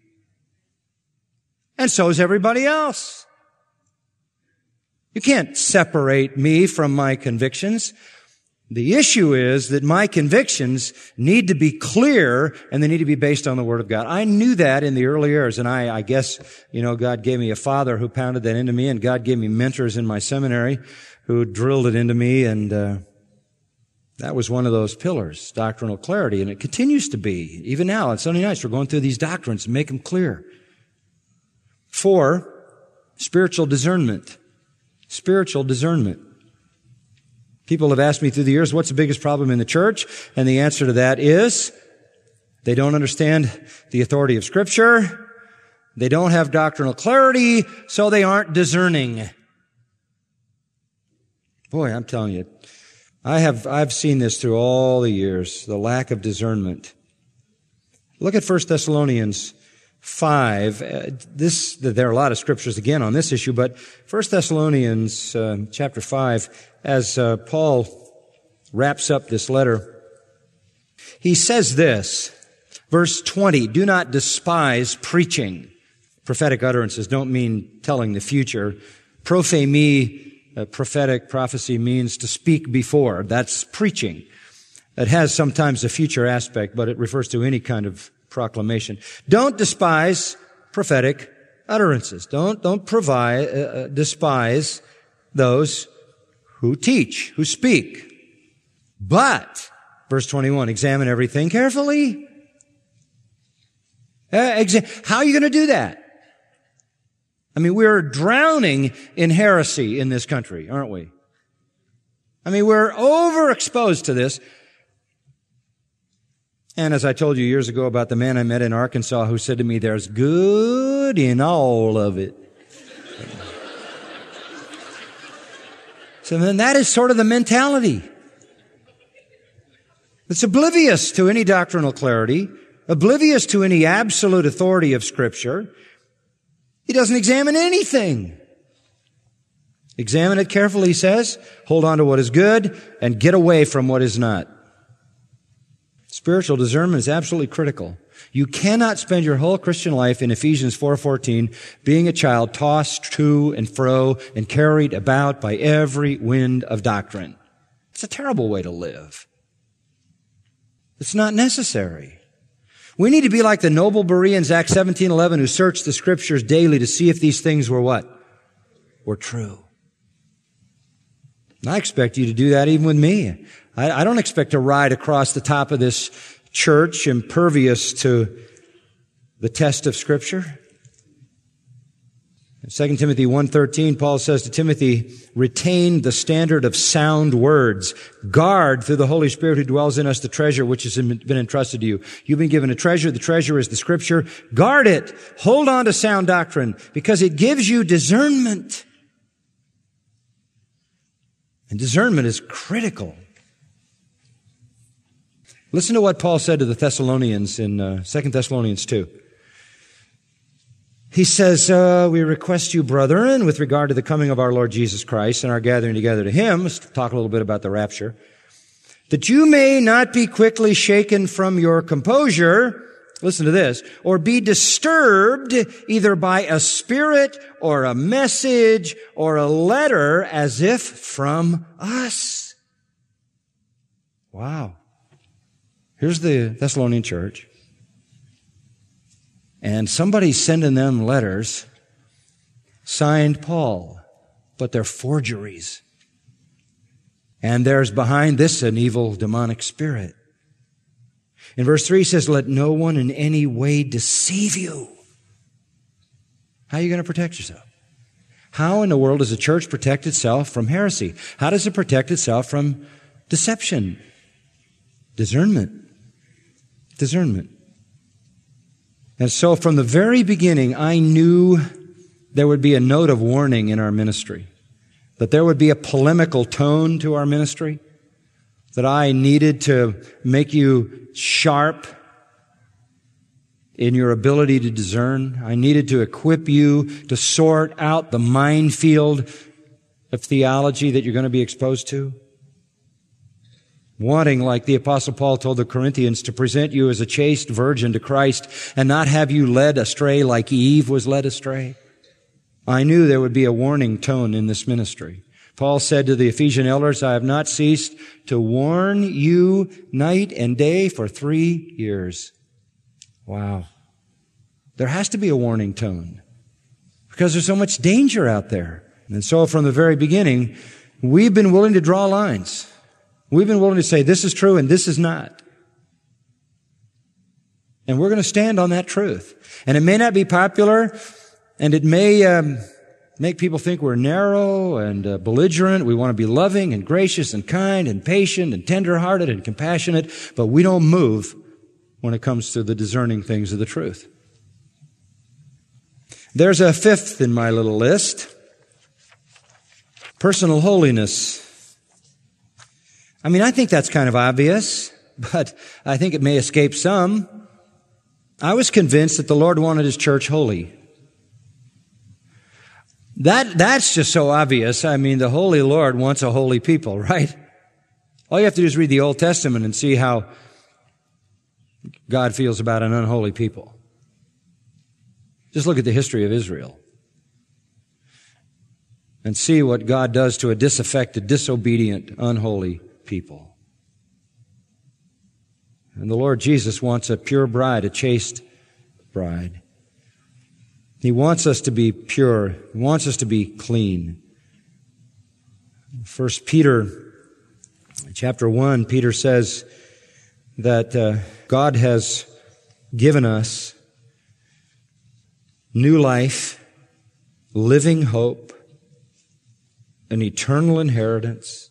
And so is everybody else. You can't separate me from my convictions. The issue is that my convictions need to be clear and they need to be based on the Word of God. I knew that in the early years, and I guess, God gave me a father who pounded that into me, and God gave me mentors in my seminary who drilled it into me, and that was one of those pillars, doctrinal clarity, and it continues to be. Even now, on Sunday nights, we're going through these doctrines and make them clear. 4, spiritual discernment. Spiritual discernment. People have asked me through the years, what's the biggest problem in the church? And the answer to that is, they don't understand the authority of Scripture, they don't have doctrinal clarity, so they aren't discerning. Boy, I'm telling you, I've seen this through all the years, the lack of discernment. Look at 1 Thessalonians 5. There are a lot of scriptures again on this issue, but 1 Thessalonians chapter 5, as Paul wraps up this letter, he says this, verse 20, do not despise preaching. Prophetic utterances don't mean telling the future. Prophemi, prophetic prophecy means to speak before. That's preaching. It has sometimes a future aspect, but it refers to any kind of proclamation. Don't despise prophetic utterances. Don't despise those who teach, who speak. But, verse 21, examine everything carefully. How are you going to do that? I mean, we're drowning in heresy in this country, aren't we? I mean, we're overexposed to this. And as I told you years ago about the man I met in Arkansas who said to me, there's good in all of it. So then that is sort of the mentality. It's oblivious to any doctrinal clarity, oblivious to any absolute authority of Scripture. He doesn't examine anything. Examine it carefully, he says. Hold on to what is good and get away from what is not. Spiritual discernment is absolutely critical. You cannot spend your whole Christian life in Ephesians 4:14 being a child tossed to and fro and carried about by every wind of doctrine. It's a terrible way to live. It's not necessary. We need to be like the noble Bereans, Acts 17:11, who searched the Scriptures daily to see if these things were what? Were true. And I expect you to do that even with me. I don't expect to ride across the top of this church impervious to the test of Scripture. In 2 Timothy 1:13, Paul says to Timothy, retain the standard of sound words. Guard through the Holy Spirit who dwells in us the treasure which has been entrusted to you. You've been given a treasure. The treasure is the Scripture. Guard it. Hold on to sound doctrine because it gives you discernment. And discernment is critical. Listen to what Paul said to the Thessalonians in 2 Thessalonians 2. He says, we request you, brethren, with regard to the coming of our Lord Jesus Christ and our gathering together to Him, let's talk a little bit about the rapture, that you may not be quickly shaken from your composure, listen to this, or be disturbed either by a spirit or a message or a letter as if from us. Wow. Here's the Thessalonian church. And somebody's sending them letters signed Paul, but they're forgeries. And there's behind this an evil demonic spirit. In verse 3 it says, let no one in any way deceive you. How are you going to protect yourself? How in the world does a church protect itself from heresy? How does it protect itself from deception? Discernment. Discernment. And so from the very beginning, I knew there would be a note of warning in our ministry, that there would be a polemical tone to our ministry, that I needed to make you sharp in your ability to discern. I needed to equip you to sort out the minefield of theology that you're going to be exposed to. Wanting, like the Apostle Paul told the Corinthians, to present you as a chaste virgin to Christ and not have you led astray like Eve was led astray. I knew there would be a warning tone in this ministry. Paul said to the Ephesian elders, I have not ceased to warn you night and day for 3 years. Wow. There has to be a warning tone because there's so much danger out there. And so from the very beginning, we've been willing to draw lines. We've been willing to say this is true and this is not. And we're going to stand on that truth. And it may not be popular, and it may make people think we're narrow and belligerent. We want to be loving and gracious and kind and patient and tender-hearted and compassionate, but we don't move when it comes to the discerning things of the truth. There's a fifth in my little list. Personal holiness. I mean, I think that's kind of obvious, but I think it may escape some. I was convinced that the Lord wanted His church holy. That's just so obvious. I mean, the Holy Lord wants a holy people, right? All you have to do is read the Old Testament and see how God feels about an unholy people. Just look at the history of Israel and see what God does to a disaffected, disobedient, unholy people. And the Lord Jesus wants a pure bride, a chaste bride. He wants us to be pure. He wants us to be clean. 1 Peter chapter 1, Peter says that God has given us new life, living hope, an eternal inheritance.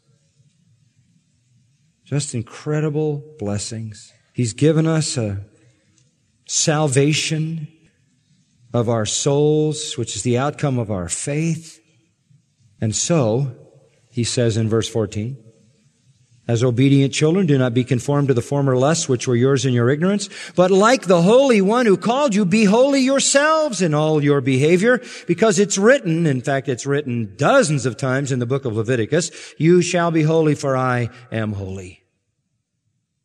Just incredible blessings. He's given us a salvation of our souls, which is the outcome of our faith. And so, he says in verse 14, as obedient children, do not be conformed to the former lusts which were yours in your ignorance, but like the Holy One who called you, be holy yourselves in all your behavior, because it's written, in fact, it's written dozens of times in the book of Leviticus, you shall be holy, for I am holy.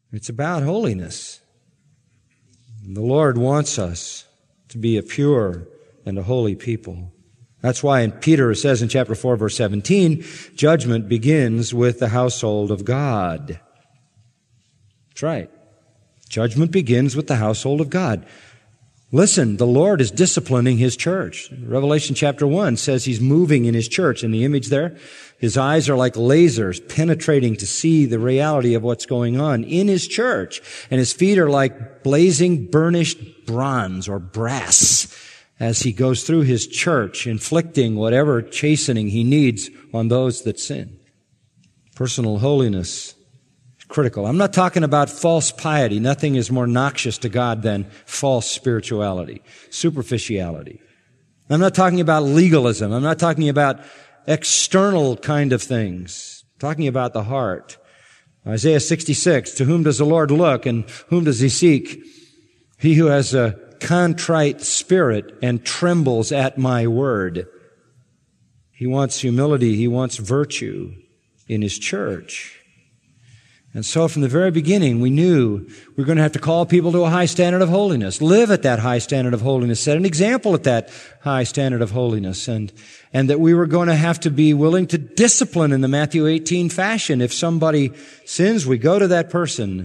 It's about holiness. And the Lord wants us to be a pure and a holy people. That's why Peter says in chapter 4, verse 17, judgment begins with the household of God. That's right. Judgment begins with the household of God. Listen, the Lord is disciplining His church. Revelation chapter 1 says He's moving in His church. In the image there, His eyes are like lasers penetrating to see the reality of what's going on in His church. And His feet are like blazing burnished bronze or brass as He goes through His church, inflicting whatever chastening He needs on those that sin. Personal holiness. Critical. I'm not talking about false piety. Nothing is more noxious to God than false spirituality, superficiality. I'm not talking about legalism. I'm not talking about external kind of things. I'm talking about the heart. Isaiah 66, to whom does the Lord look and whom does He seek? He who has a contrite spirit and trembles at my word. He wants humility. He wants virtue in His church. And so from the very beginning, we knew we were going to have to call people to a high standard of holiness, live at that high standard of holiness, set an example at that high standard of holiness, and that we were going to have to be willing to discipline in the Matthew 18 fashion. If somebody sins, we go to that person.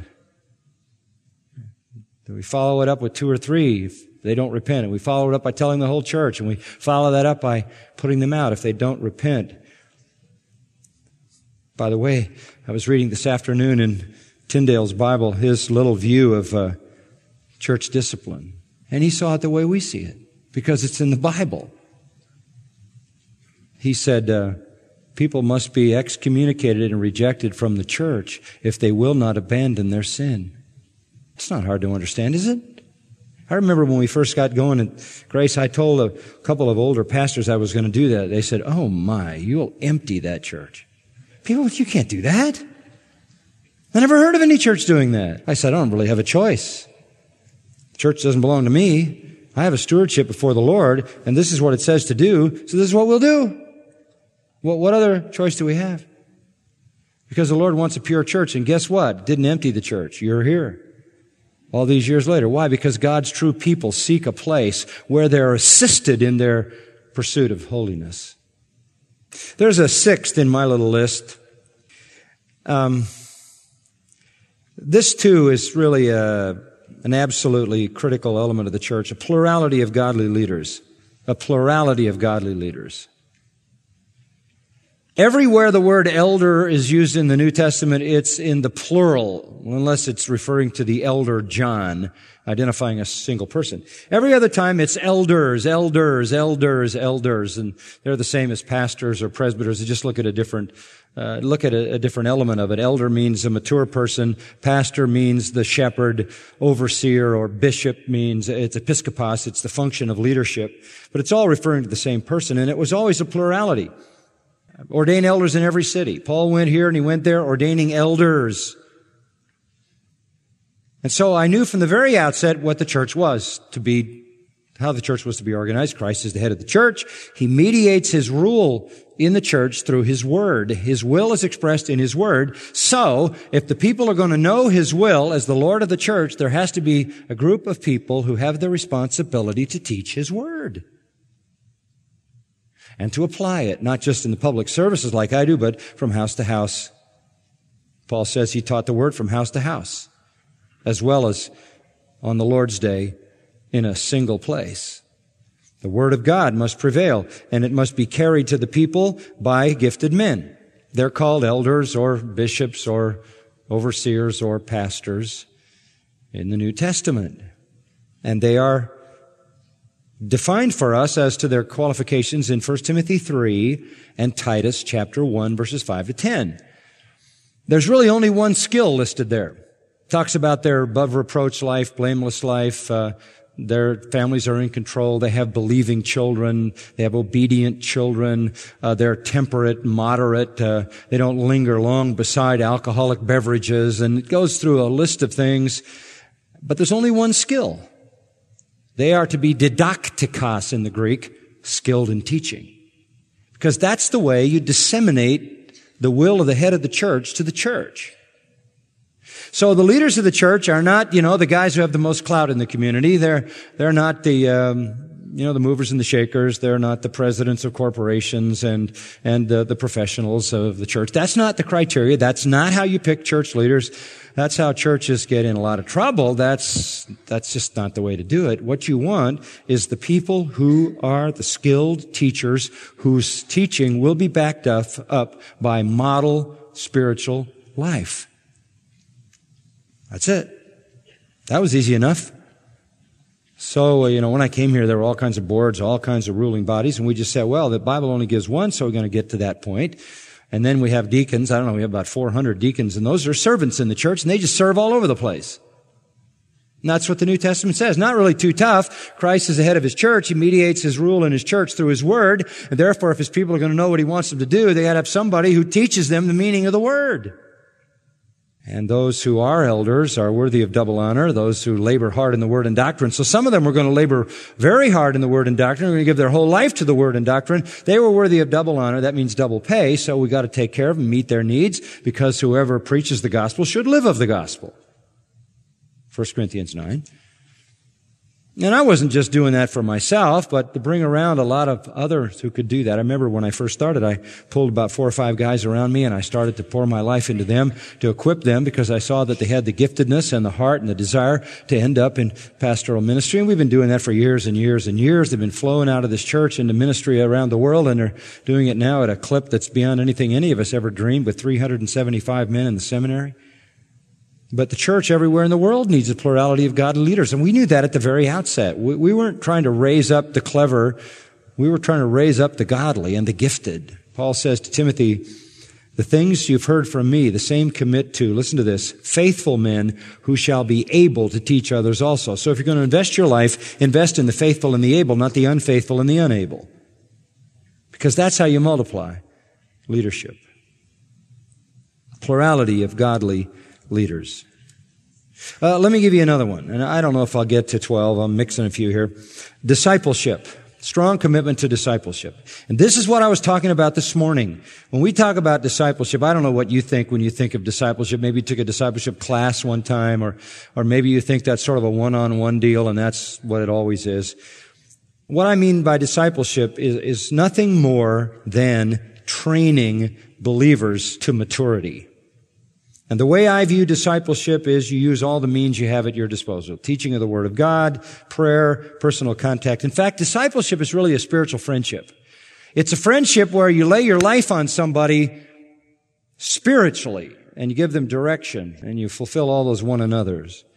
We follow it up with 2 or 3 if they don't repent. And we follow it up by telling the whole church, and we follow that up by putting them out if they don't repent. By the way, I was reading this afternoon in Tyndale's Bible, his little view of church discipline. And he saw it the way we see it, because it's in the Bible. He said, people must be excommunicated and rejected from the church if they will not abandon their sin. It's not hard to understand, is it? I remember when we first got going at Grace, I told a couple of older pastors I was going to do that. They said, oh my, you'll empty that church. People, you can't do that. I never heard of any church doing that. I said, I don't really have a choice. The church doesn't belong to me. I have a stewardship before the Lord, and this is what it says to do, so this is what we'll do. What other choice do we have? Because the Lord wants a pure church, and guess what? Didn't empty the church. You're here all these years later. Why? Because God's true people seek a place where they're assisted in their pursuit of holiness. There's a 6th in my little list. This too is really an absolutely critical element of the church, a plurality of godly leaders. A plurality of godly leaders. Everywhere the word elder is used in the New Testament, it's in the plural, unless it's referring to the elder John, identifying a single person. Every other time it's elders, elders, elders, elders, and they're the same as pastors or presbyters. They just look at a different element of it. Elder means a mature person. Pastor means the shepherd. Overseer or bishop means it's episkopos. It's the function of leadership. But it's all referring to the same person, and it was always a plurality. Ordain elders in every city. Paul went here and he went there ordaining elders. And so I knew from the very outset what the church was to be, how the church was to be organized. Christ is the head of the church. He mediates His rule in the church through His Word. His will is expressed in His Word. So, if the people are going to know His will as the Lord of the church, there has to be a group of people who have the responsibility to teach His Word. And to apply it, not just in the public services like I do, but from house to house. Paul says he taught the Word from house to house, as well as on the Lord's Day in a single place. The Word of God must prevail, and it must be carried to the people by gifted men. They're called elders or bishops or overseers or pastors in the New Testament. And they are defined for us as to their qualifications in 1 Timothy 3 and Titus chapter 1, verses 5 to 10. There's really only one skill listed there. Talks about their above reproach life, blameless life. Their families are in control. They have believing children. They have obedient children. They're temperate, moderate. They don't linger long beside alcoholic beverages. And it goes through a list of things. But there's only one skill. They are to be didaktikos in the Greek, skilled in teaching. Because that's the way you disseminate the will of the head of the church to the church. So the leaders of the church are not, the guys who have the most clout in the community. They're not the movers and the shakers. They're not the presidents of corporations and the professionals of the church. That's not the criteria. That's not how you pick church leaders. That's how churches get in a lot of trouble. That's just not the way to do it. What you want is the people who are the skilled teachers whose teaching will be backed up by model spiritual life. That's it. That was easy enough. So, when I came here, there were all kinds of boards, all kinds of ruling bodies, and we just said, well, the Bible only gives one, so we're going to get to that point. And then we have deacons. I don't know, we have about 400 deacons, and those are servants in the church, and they just serve all over the place. And that's what the New Testament says. Not really too tough. Christ is the head of His church. He mediates His rule in His church through His Word, and therefore, if His people are going to know what He wants them to do, they got to have somebody who teaches them the meaning of the Word. And those who are elders are worthy of double honor, those who labor hard in the Word and doctrine. So some of them were going to labor very hard in the Word and doctrine. They're going to give their whole life to the Word and doctrine. They were worthy of double honor. That means double pay. So we got to take care of them, meet their needs, because whoever preaches the gospel should live of the gospel. 1 Corinthians 9. And I wasn't just doing that for myself, but to bring around a lot of others who could do that. I remember when I first started, I pulled about 4 or 5 guys around me, and I started to pour my life into them to equip them, because I saw that they had the giftedness and the heart and the desire to end up in pastoral ministry. And we've been doing that for years and years and years. They've been flowing out of this church into ministry around the world, and they're doing it now at a clip that's beyond anything any of us ever dreamed, with 375 men in the seminary. But the church everywhere in the world needs a plurality of godly leaders. And we knew that at the very outset. We weren't trying to raise up the clever. We were trying to raise up the godly and the gifted. Paul says to Timothy, the things you've heard from me, the same commit to, listen to this, faithful men who shall be able to teach others also. So if you're going to invest your life, invest in the faithful and the able, not the unfaithful and the unable. Because that's how you multiply leadership. Plurality of godly leaders. Let me give you another one, and I don't know if I'll get to 12. I'm mixing a few here. Discipleship. Strong commitment to discipleship. And this is what I was talking about this morning. When we talk about discipleship, I don't know what you think when you think of discipleship. Maybe you took a discipleship class one time, or maybe you think that's sort of a one-on-one deal, and that's what it always is. What I mean by discipleship is nothing more than training believers to maturity. And the way I view discipleship is you use all the means you have at your disposal. Teaching of the Word of God, prayer, personal contact. In fact, discipleship is really a spiritual friendship. It's a friendship where you lay your life on somebody spiritually, and you give them direction, and you fulfill all those one another's.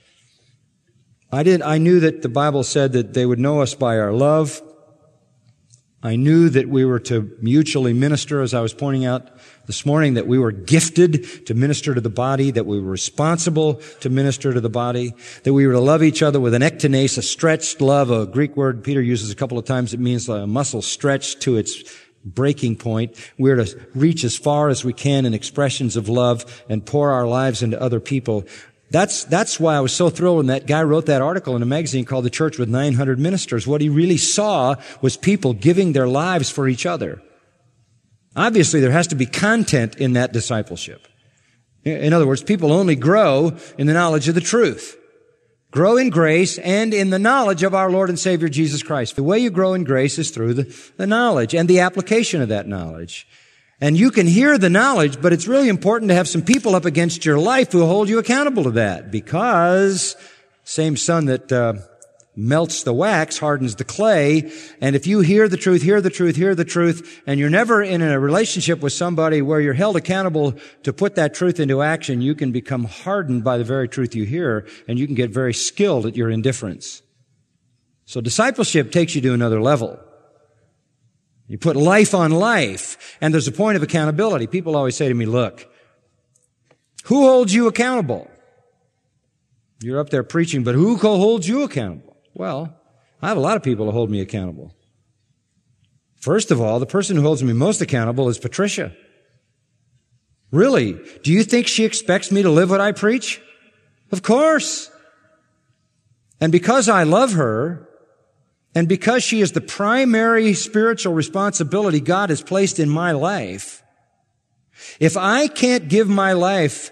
I knew that the Bible said that they would know us by our love. I knew that we were to mutually minister, as I was pointing out this morning, that we were gifted to minister to the body, that we were responsible to minister to the body, that we were to love each other with an ektenes, a stretched love, a Greek word Peter uses a couple of times. It means a muscle stretched to its breaking point. We're to reach as far as we can in expressions of love and pour our lives into other people. That's why I was so thrilled when that guy wrote that article in a magazine called The Church with 900 Ministers. What he really saw was people giving their lives for each other. Obviously, there has to be content in that discipleship. In other words, people only grow in the knowledge of the truth. Grow in grace and in the knowledge of our Lord and Savior Jesus Christ. The way you grow in grace is through the knowledge and the application of that knowledge. And you can hear the knowledge, but it's really important to have some people up against your life who hold you accountable to that, because same sun that melts the wax hardens the clay. And if you hear the truth, and you're never in a relationship with somebody where you're held accountable to put that truth into action, you can become hardened by the very truth you hear, and you can get very skilled at your indifference. So discipleship takes you to another level. You put life on life, and there's a point of accountability. People always say to me, look, who holds you accountable? You're up there preaching, but who holds you accountable? Well, I have a lot of people who hold me accountable. First of all, the person who holds me most accountable is Patricia. Really? Do you think she expects me to live what I preach? Of course. And because I love her, and because she is the primary spiritual responsibility God has placed in my life, if I can't give my life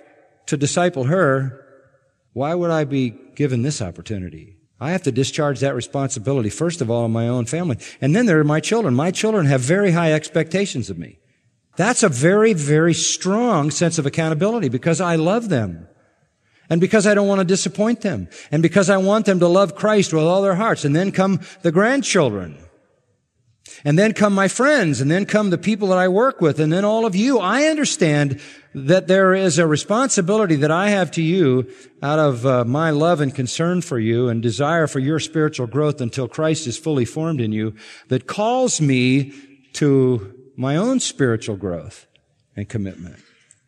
to disciple her, why would I be given this opportunity? I have to discharge that responsibility, first of all, in my own family. And then there are my children. My children have very high expectations of me. That's a very, very strong sense of accountability because I love them. And because I don't want to disappoint them. And because I want them to love Christ with all their hearts. And then come the grandchildren. And then come my friends. And then come the people that I work with. And then all of you. I understand that there is a responsibility that I have to you out of my love and concern for you and desire for your spiritual growth until Christ is fully formed in you that calls me to my own spiritual growth and commitment.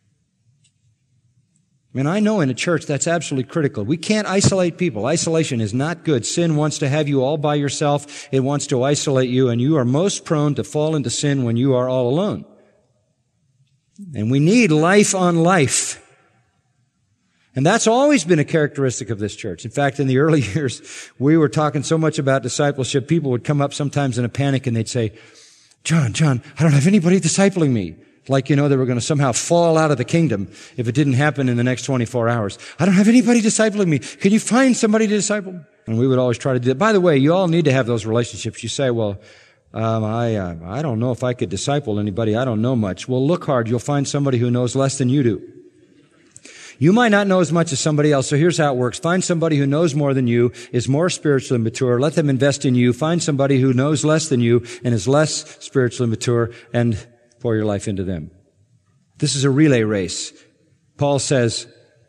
I mean, I know in a church that's absolutely critical. We can't isolate people. Isolation is not good. Sin wants to have you all by yourself. It wants to isolate you, and you are most prone to fall into sin when you are all alone. And we need life on life. And that's always been a characteristic of this church. In fact, in the early years, we were talking so much about discipleship, people would come up sometimes in a panic and they'd say, John, I don't have anybody discipling me. Like, they were going to somehow fall out of the kingdom if it didn't happen in the next 24 hours. I don't have anybody discipling me. Can you find somebody to disciple? And we would always try to do that. By the way, you all need to have those relationships. You say, well, I don't know if I could disciple anybody. I don't know much. Well, look hard. You'll find somebody who knows less than you do. You might not know as much as somebody else, so here's how it works. Find somebody who knows more than you, is more spiritually mature. Let them invest in you. Find somebody who knows less than you and is less spiritually mature, and pour your life into them. This is a relay race. Paul says,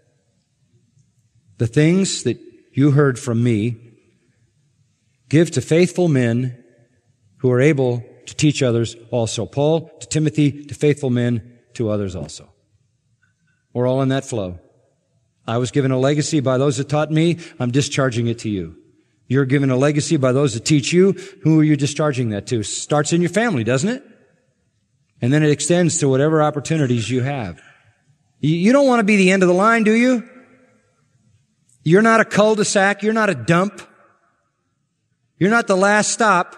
the things that you heard from me, give to faithful men who are able to teach others also. Paul to Timothy, to faithful men, to others also. We're all in that flow. I was given a legacy by those that taught me. I'm discharging it to you. You're given a legacy by those that teach you. Who are you discharging that to? Starts in your family, doesn't it? And then it extends to whatever opportunities you have. You don't want to be the end of the line, do you? You're not a cul-de-sac. You're not a dump. You're not the last stop.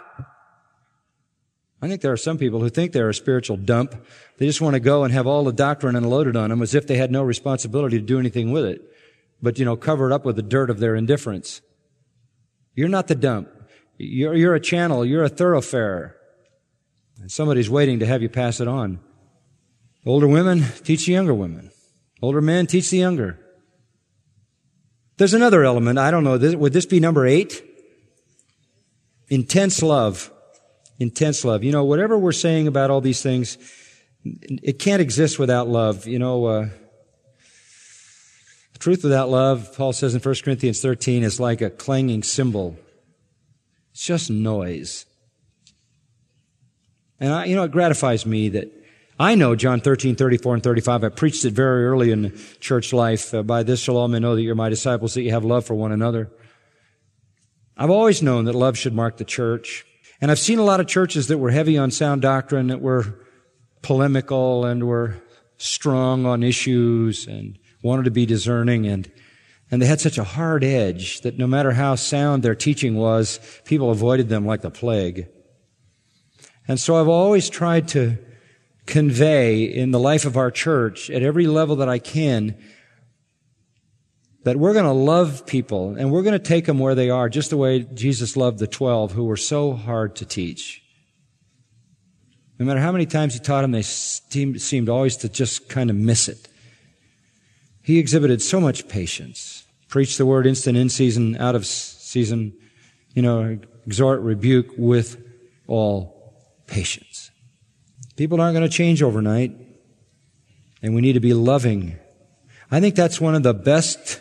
I think there are some people who think they're a spiritual dump. They just want to go and have all the doctrine unloaded on them as if they had no responsibility to do anything with it. But, cover it up with the dirt of their indifference. You're not the dump. You're a channel. You're a thoroughfare. And somebody's waiting to have you pass it on. Older women, teach the younger women. Older men, teach the younger. There's another element. I don't know. Would this be number 8? Intense love. Intense love. Whatever we're saying about all these things, it can't exist without love. The truth without love, Paul says in 1 Corinthians 13, is like a clanging cymbal. It's just noise. And it gratifies me that I know John 13:34 and 35. I preached it very early in church life. By this shall all men know that you're my disciples, that you have love for one another. I've always known that love should mark the church. And I've seen a lot of churches that were heavy on sound doctrine, that were polemical and were strong on issues and wanted to be discerning, and they had such a hard edge that no matter how sound their teaching was, people avoided them like the plague. And so I've always tried to convey in the life of our church at every level that I can that we're going to love people and we're going to take them where they are, just the way Jesus loved the 12 who were so hard to teach. No matter how many times he taught them, they seemed always to just kind of miss it. He exhibited so much patience. Preach the word instant, in season, out of season. Exhort, rebuke with all patience. People aren't going to change overnight, and we need to be loving. I think that's one of the best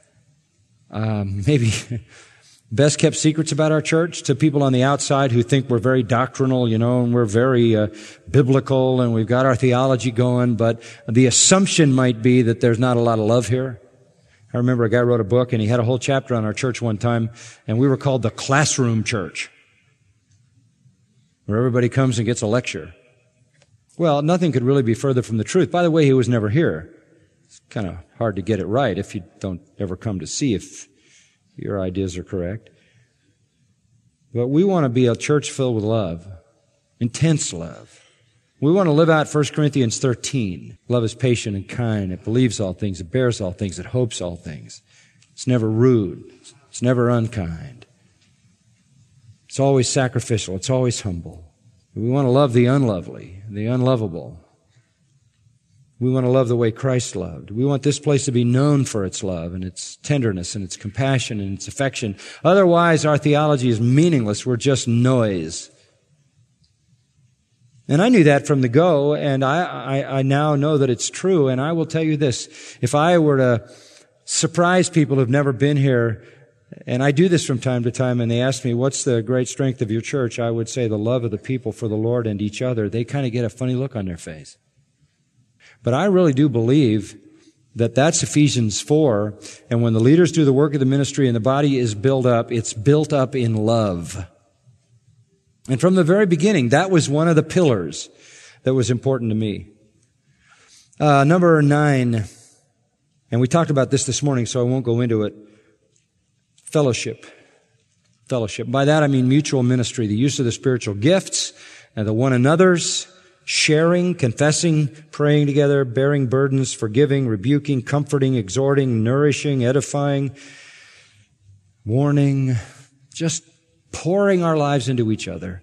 kept secrets about our church to people on the outside who think we're very doctrinal, and we're very biblical and we've got our theology going, but the assumption might be that there's not a lot of love here. I remember a guy wrote a book and he had a whole chapter on our church one time, and we were called the classroom church, where everybody comes and gets a lecture. Well, nothing could really be further from the truth. By the way, he was never here. It's kind of hard to get it right if you don't ever come to see if your ideas are correct. But we want to be a church filled with love, intense love. We want to live out 1 Corinthians 13. Love is patient and kind. It believes all things. It bears all things. It hopes all things. It's never rude. It's never unkind. It's always sacrificial. It's always humble. We want to love the unlovely, the unlovable. We want to love the way Christ loved. We want this place to be known for its love and its tenderness and its compassion and its affection. Otherwise, our theology is meaningless. We're just noise. And I knew that from the go, and I now know that it's true. And I will tell you this. If I were to surprise people who've never been here, and I do this from time to time, and they ask me, what's the great strength of your church? I would say the love of the people for the Lord and each other. They kind of get a funny look on their face. But I really do believe that that's Ephesians 4. And when the leaders do the work of the ministry and the body is built up, it's built up in love. And from the very beginning, that was one of the pillars that was important to me. Number 9, and we talked about this morning, so I won't go into it. Fellowship. Fellowship. By that I mean mutual ministry, the use of the spiritual gifts and the one another's, sharing, confessing, praying together, bearing burdens, forgiving, rebuking, comforting, exhorting, nourishing, edifying, warning, just pouring our lives into each other.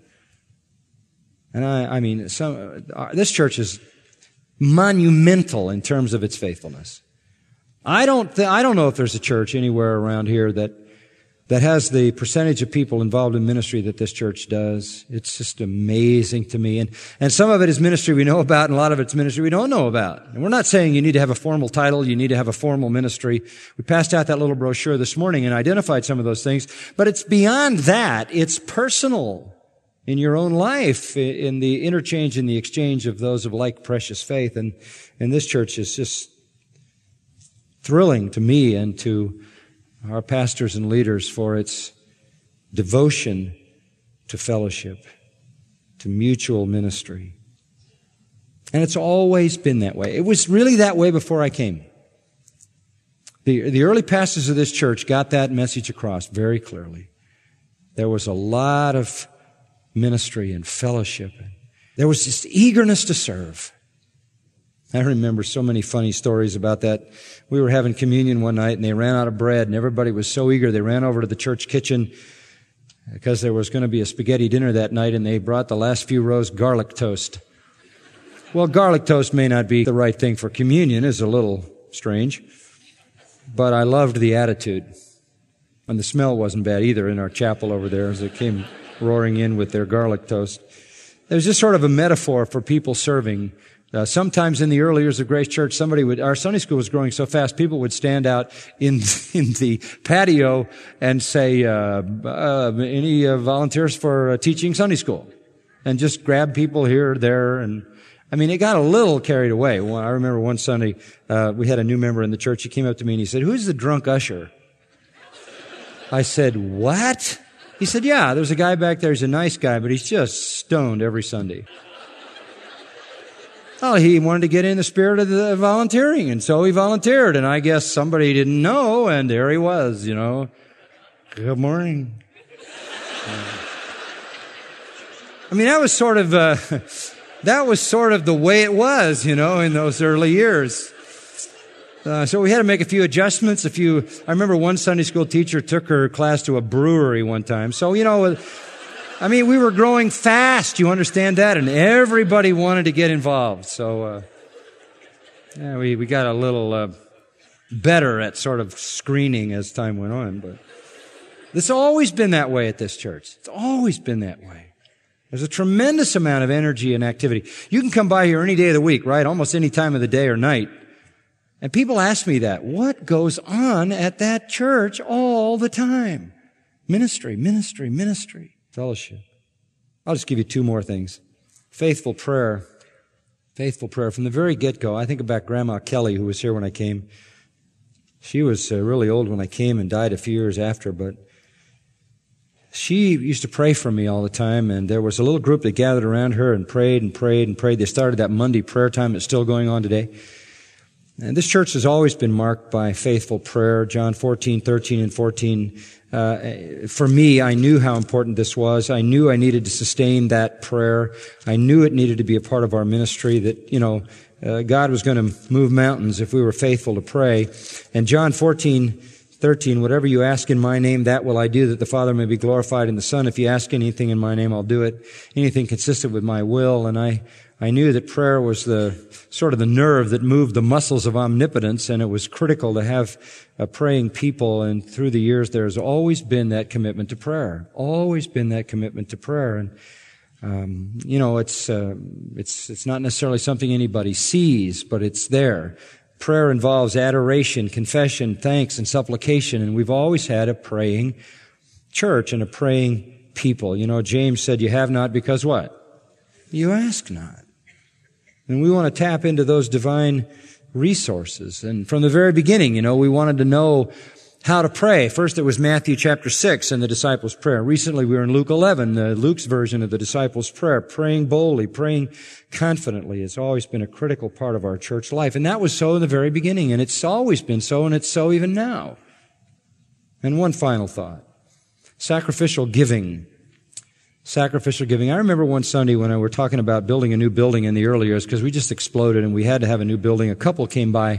And I mean, this church is monumental in terms of its faithfulness. I don't know if there's a church anywhere around here that has the percentage of people involved in ministry that this church does. It's just amazing to me. And some of it is ministry we know about, and a lot of it's ministry we don't know about. And we're not saying you need to have a formal title, you need to have a formal ministry. We passed out that little brochure this morning and identified some of those things. But it's beyond that. It's personal in your own life, in the interchange and the exchange of those of like precious faith. And this church is just thrilling to me and to our pastors and leaders for its devotion to fellowship, to mutual ministry. And it's always been that way. It was really that way before I came. The early pastors of this church got that message across very clearly. There was a lot of ministry and fellowship. There was this eagerness to serve. I remember so many funny stories about that. We were having communion one night and they ran out of bread and everybody was so eager they ran over to the church kitchen because there was going to be a spaghetti dinner that night and they brought the last few rows garlic toast. Well, garlic toast may not be the right thing for communion. It's a little strange. But I loved the attitude. And the smell wasn't bad either in our chapel over there as they came roaring in with their garlic toast. It was just sort of a metaphor for people serving. Sometimes in the early years of Grace Church, our Sunday school was growing so fast, people would stand out in the patio and say, any volunteers for teaching Sunday school? And just grab people here or there. And I mean, it got a little carried away. I remember one Sunday, we had a new member in the church. He came up to me and he said, "Who's the drunk usher?" I said, "What?" He said, "Yeah, there's a guy back there. He's a nice guy, but he's just stoned every Sunday." Well, he wanted to get in the spirit of the volunteering, and so he volunteered. And I guess somebody didn't know, and there he was, Good morning. I mean, that was sort of the way it was, in those early years. So we had to make a few adjustments. I remember one Sunday school teacher took her class to a brewery one time. So, we were growing fast, you understand that? And everybody wanted to get involved. So, we got a little better at sort of screening as time went on. But it's always been that way at this church. It's always been that way. There's a tremendous amount of energy and activity. You can come by here any day of the week, right? Almost any time of the day or night. And people ask me that. What goes on at that church all the time? Ministry, ministry, ministry. Fellowship. I'll just give you 2 more things. Faithful prayer. Faithful prayer. From the very get-go, I think about Grandma Kelly, who was here when I came. She was really old when I came and died a few years after, but she used to pray for me all the time, and there was a little group that gathered around her and prayed and prayed and prayed. They started that Monday prayer time that's still going on today. And this church has always been marked by faithful prayer. John 14:13 and 14. For me, I knew how important this was. I knew I needed to sustain that prayer. I knew it needed to be a part of our ministry, that, God was going to move mountains if we were faithful to pray. And John 14:13, whatever you ask in my name, that will I do, that the Father may be glorified in the Son. If you ask anything in my name, I'll do it. Anything consistent with my will. And I knew that prayer was the sort of the nerve that moved the muscles of omnipotence, and it was critical to have praying people. And through the years, there's always been that commitment to prayer. Always been that commitment to prayer. And it's not necessarily something anybody sees, but it's there. Prayer involves adoration, confession, thanks, and supplication, and we've always had a praying church and a praying people. James said, "You have not because what? You ask not." And we want to tap into those divine resources. And from the very beginning, we wanted to know how to pray. First it was Matthew chapter 6 and the disciples' prayer. Recently we were in Luke 11, Luke's version of the disciples' prayer, praying boldly, praying confidently. It's always been a critical part of our church life. And that was so in the very beginning, and it's always been so, and it's so even now. And one final thought. Sacrificial giving. Sacrificial giving. I remember one Sunday when we were talking about building a new building in the early years, because we just exploded and we had to have a new building. A couple came by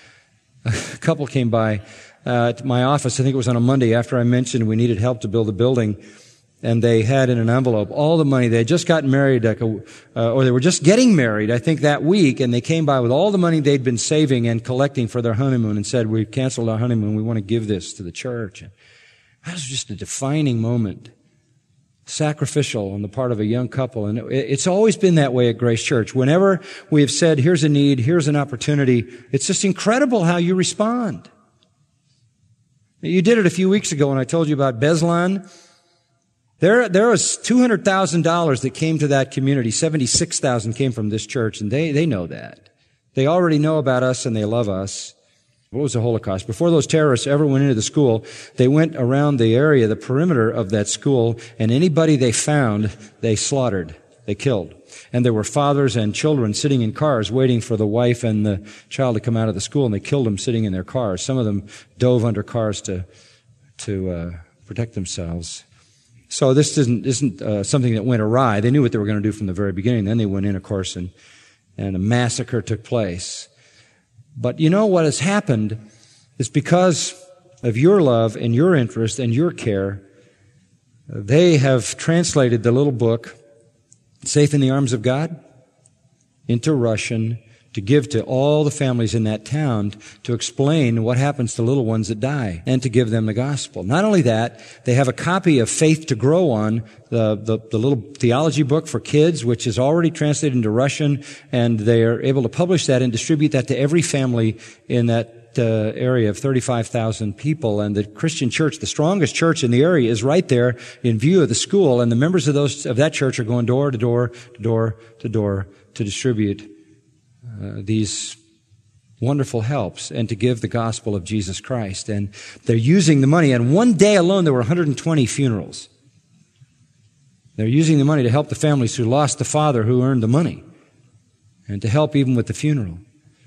to my office. I think it was on a Monday after I mentioned we needed help to build a building, and they had in an envelope all the money. They had just gotten married, or they were just getting married, I think, that week, and they came by with all the money they'd been saving and collecting for their honeymoon and said, "We've canceled our honeymoon. We want to give this to the church." And that was just a defining moment. Sacrificial on the part of a young couple. And it's always been that way at Grace Church. Whenever we have said, here's a need, here's an opportunity, it's just incredible how you respond. You did it a few weeks ago when I told you about Beslan. There was $200,000 that came to that community. 76,000 came from this church, and they know that. They already know about us and they love us. What was the Holocaust? Before those terrorists ever went into the school, they went around the area, the perimeter of that school, and anybody they found, they slaughtered. They killed. And there were fathers and children sitting in cars waiting for the wife and the child to come out of the school, and they killed them sitting in their cars. Some of them dove under cars to protect themselves. So this isn't something that went awry. They knew what they were going to do from the very beginning. Then they went in, of course, and a massacre took place. But what has happened is because of your love and your interest and your care, they have translated the little book, Safe in the Arms of God, into Russian to give to all the families in that town to explain what happens to little ones that die and to give them the gospel. Not only that, they have a copy of Faith to Grow On, the little theology book for kids, which is already translated into Russian, and they are able to publish that and distribute that to every family in that area of 35,000 people. And the Christian church, the strongest church in the area, is right there in view of the school, and the members of that church are going door to door to door to door to distribute these wonderful helps and to give the gospel of Jesus Christ. And they're using the money. And one day alone, there were 120 funerals. They're using the money to help the families who lost the father who earned the money, and to help even with the funeral.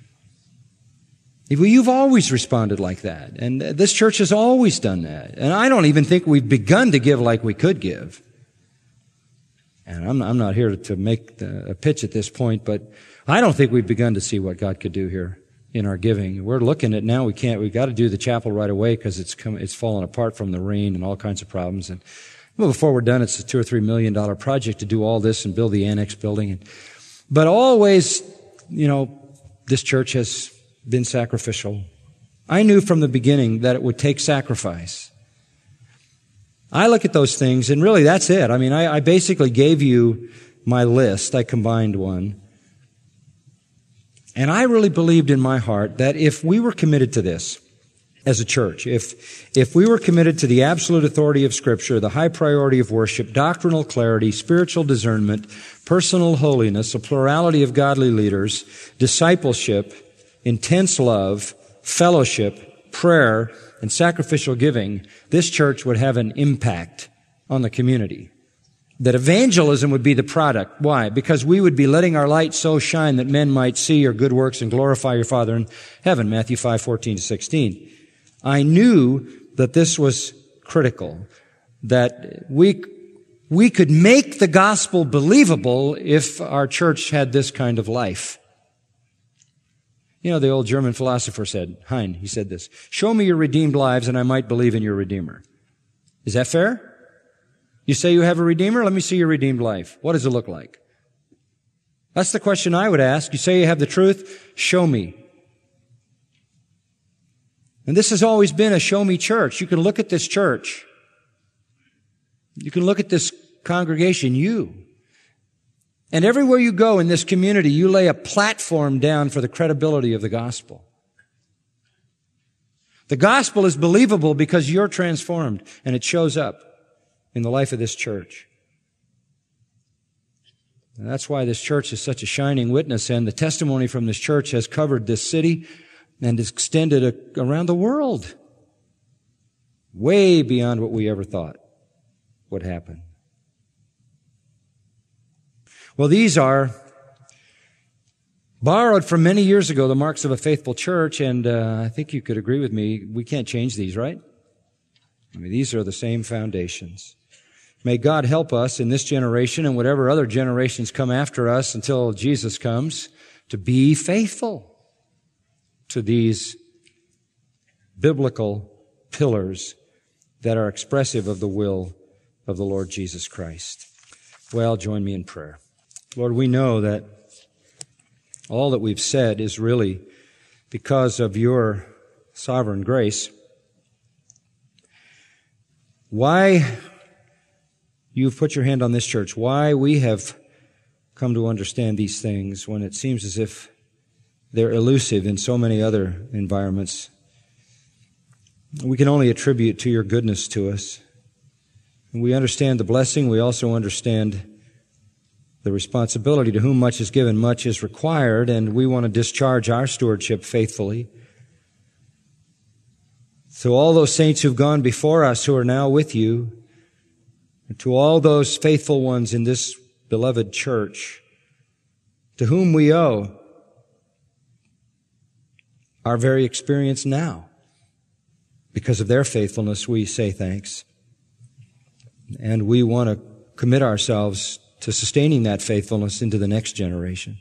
You've always responded like that. And this church has always done that. And I don't even think we've begun to give like we could give. And I'm not here to make a pitch at this point, but I don't think we've begun to see what God could do here in our giving. We're looking at now we've got to do the chapel right away because it's fallen apart from the rain and all kinds of problems. And before we're done, it's a $2 or $3 million project to do all this and build the annex building. But always, this church has been sacrificial. I knew from the beginning that it would take sacrifice. I look at those things, and really that's it. I basically gave you my list. I combined one. And I really believed in my heart that if we were committed to this as a church, if we were committed to the absolute authority of Scripture, the high priority of worship, doctrinal clarity, spiritual discernment, personal holiness, a plurality of godly leaders, discipleship, intense love, fellowship, prayer, and sacrificial giving, this church would have an impact on the community. That evangelism would be the product. Why? Because we would be letting our light so shine that men might see your good works and glorify your Father in heaven. Matthew 5:14-16. I knew that this was critical, that we could make the gospel believable if our church had this kind of life. You know, the old German philosopher said, Heine, he said this, show me your redeemed lives and I might believe in your Redeemer. Is that fair? You say you have a Redeemer? Let me see your redeemed life. What does it look like? That's the question I would ask. You say you have the truth? Show me. And this has always been a show me church. You can look at this church. You can look at this congregation, you. And everywhere you go in this community, you lay a platform down for the credibility of the gospel. The gospel is believable because you're transformed, and it shows up in the life of this church. And that's why this church is such a shining witness, and the testimony from this church has covered this city and is extended around the world, way beyond what we ever thought would happen. Well, these are borrowed from many years ago, the marks of a faithful church, and I think you could agree with me, we can't change these, right? I mean, these are the same foundations. May God help us in this generation and whatever other generations come after us until Jesus comes to be faithful to these biblical pillars that are expressive of the will of the Lord Jesus Christ. Well, join me in prayer. Lord, we know that all that we've said is really because of your sovereign grace. Why you've put your hand on this church, why we have come to understand these things when it seems as if they're elusive in so many other environments, we can only attribute to your goodness to us. And we understand the blessing. We also understand the responsibility. To whom much is given, much is required, and we want to discharge our stewardship faithfully. To all those saints who've gone before us who are now with you, and to all those faithful ones in this beloved church, to whom we owe our very experience now, because of their faithfulness, we say thanks. And we want to commit ourselves to sustaining that faithfulness into the next generation,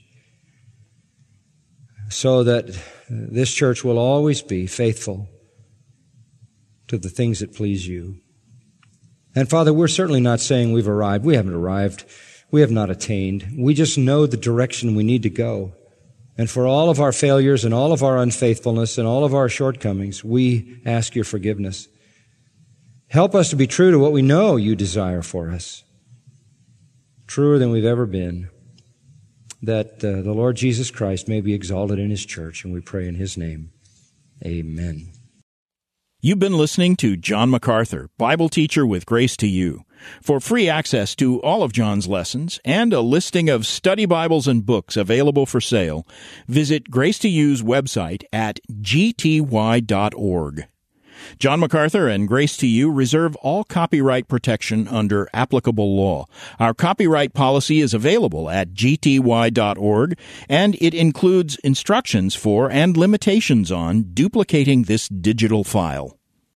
so that this church will always be faithful to the things that please you. And Father, we're certainly not saying we've arrived. We haven't arrived. We have not attained. We just know the direction we need to go. And for all of our failures and all of our unfaithfulness and all of our shortcomings, we ask your forgiveness. Help us to be true to what we know you desire for us, truer than we've ever been, that the Lord Jesus Christ may be exalted in his church, and we pray in his name. Amen. You've been listening to John MacArthur, Bible teacher with Grace to You. For free access to all of John's lessons and a listing of study Bibles and books available for sale, visit Grace to You's website at gty.org. John MacArthur and Grace to You reserve all copyright protection under applicable law. Our copyright policy is available at gty.org, and it includes instructions for and limitations on duplicating this digital file.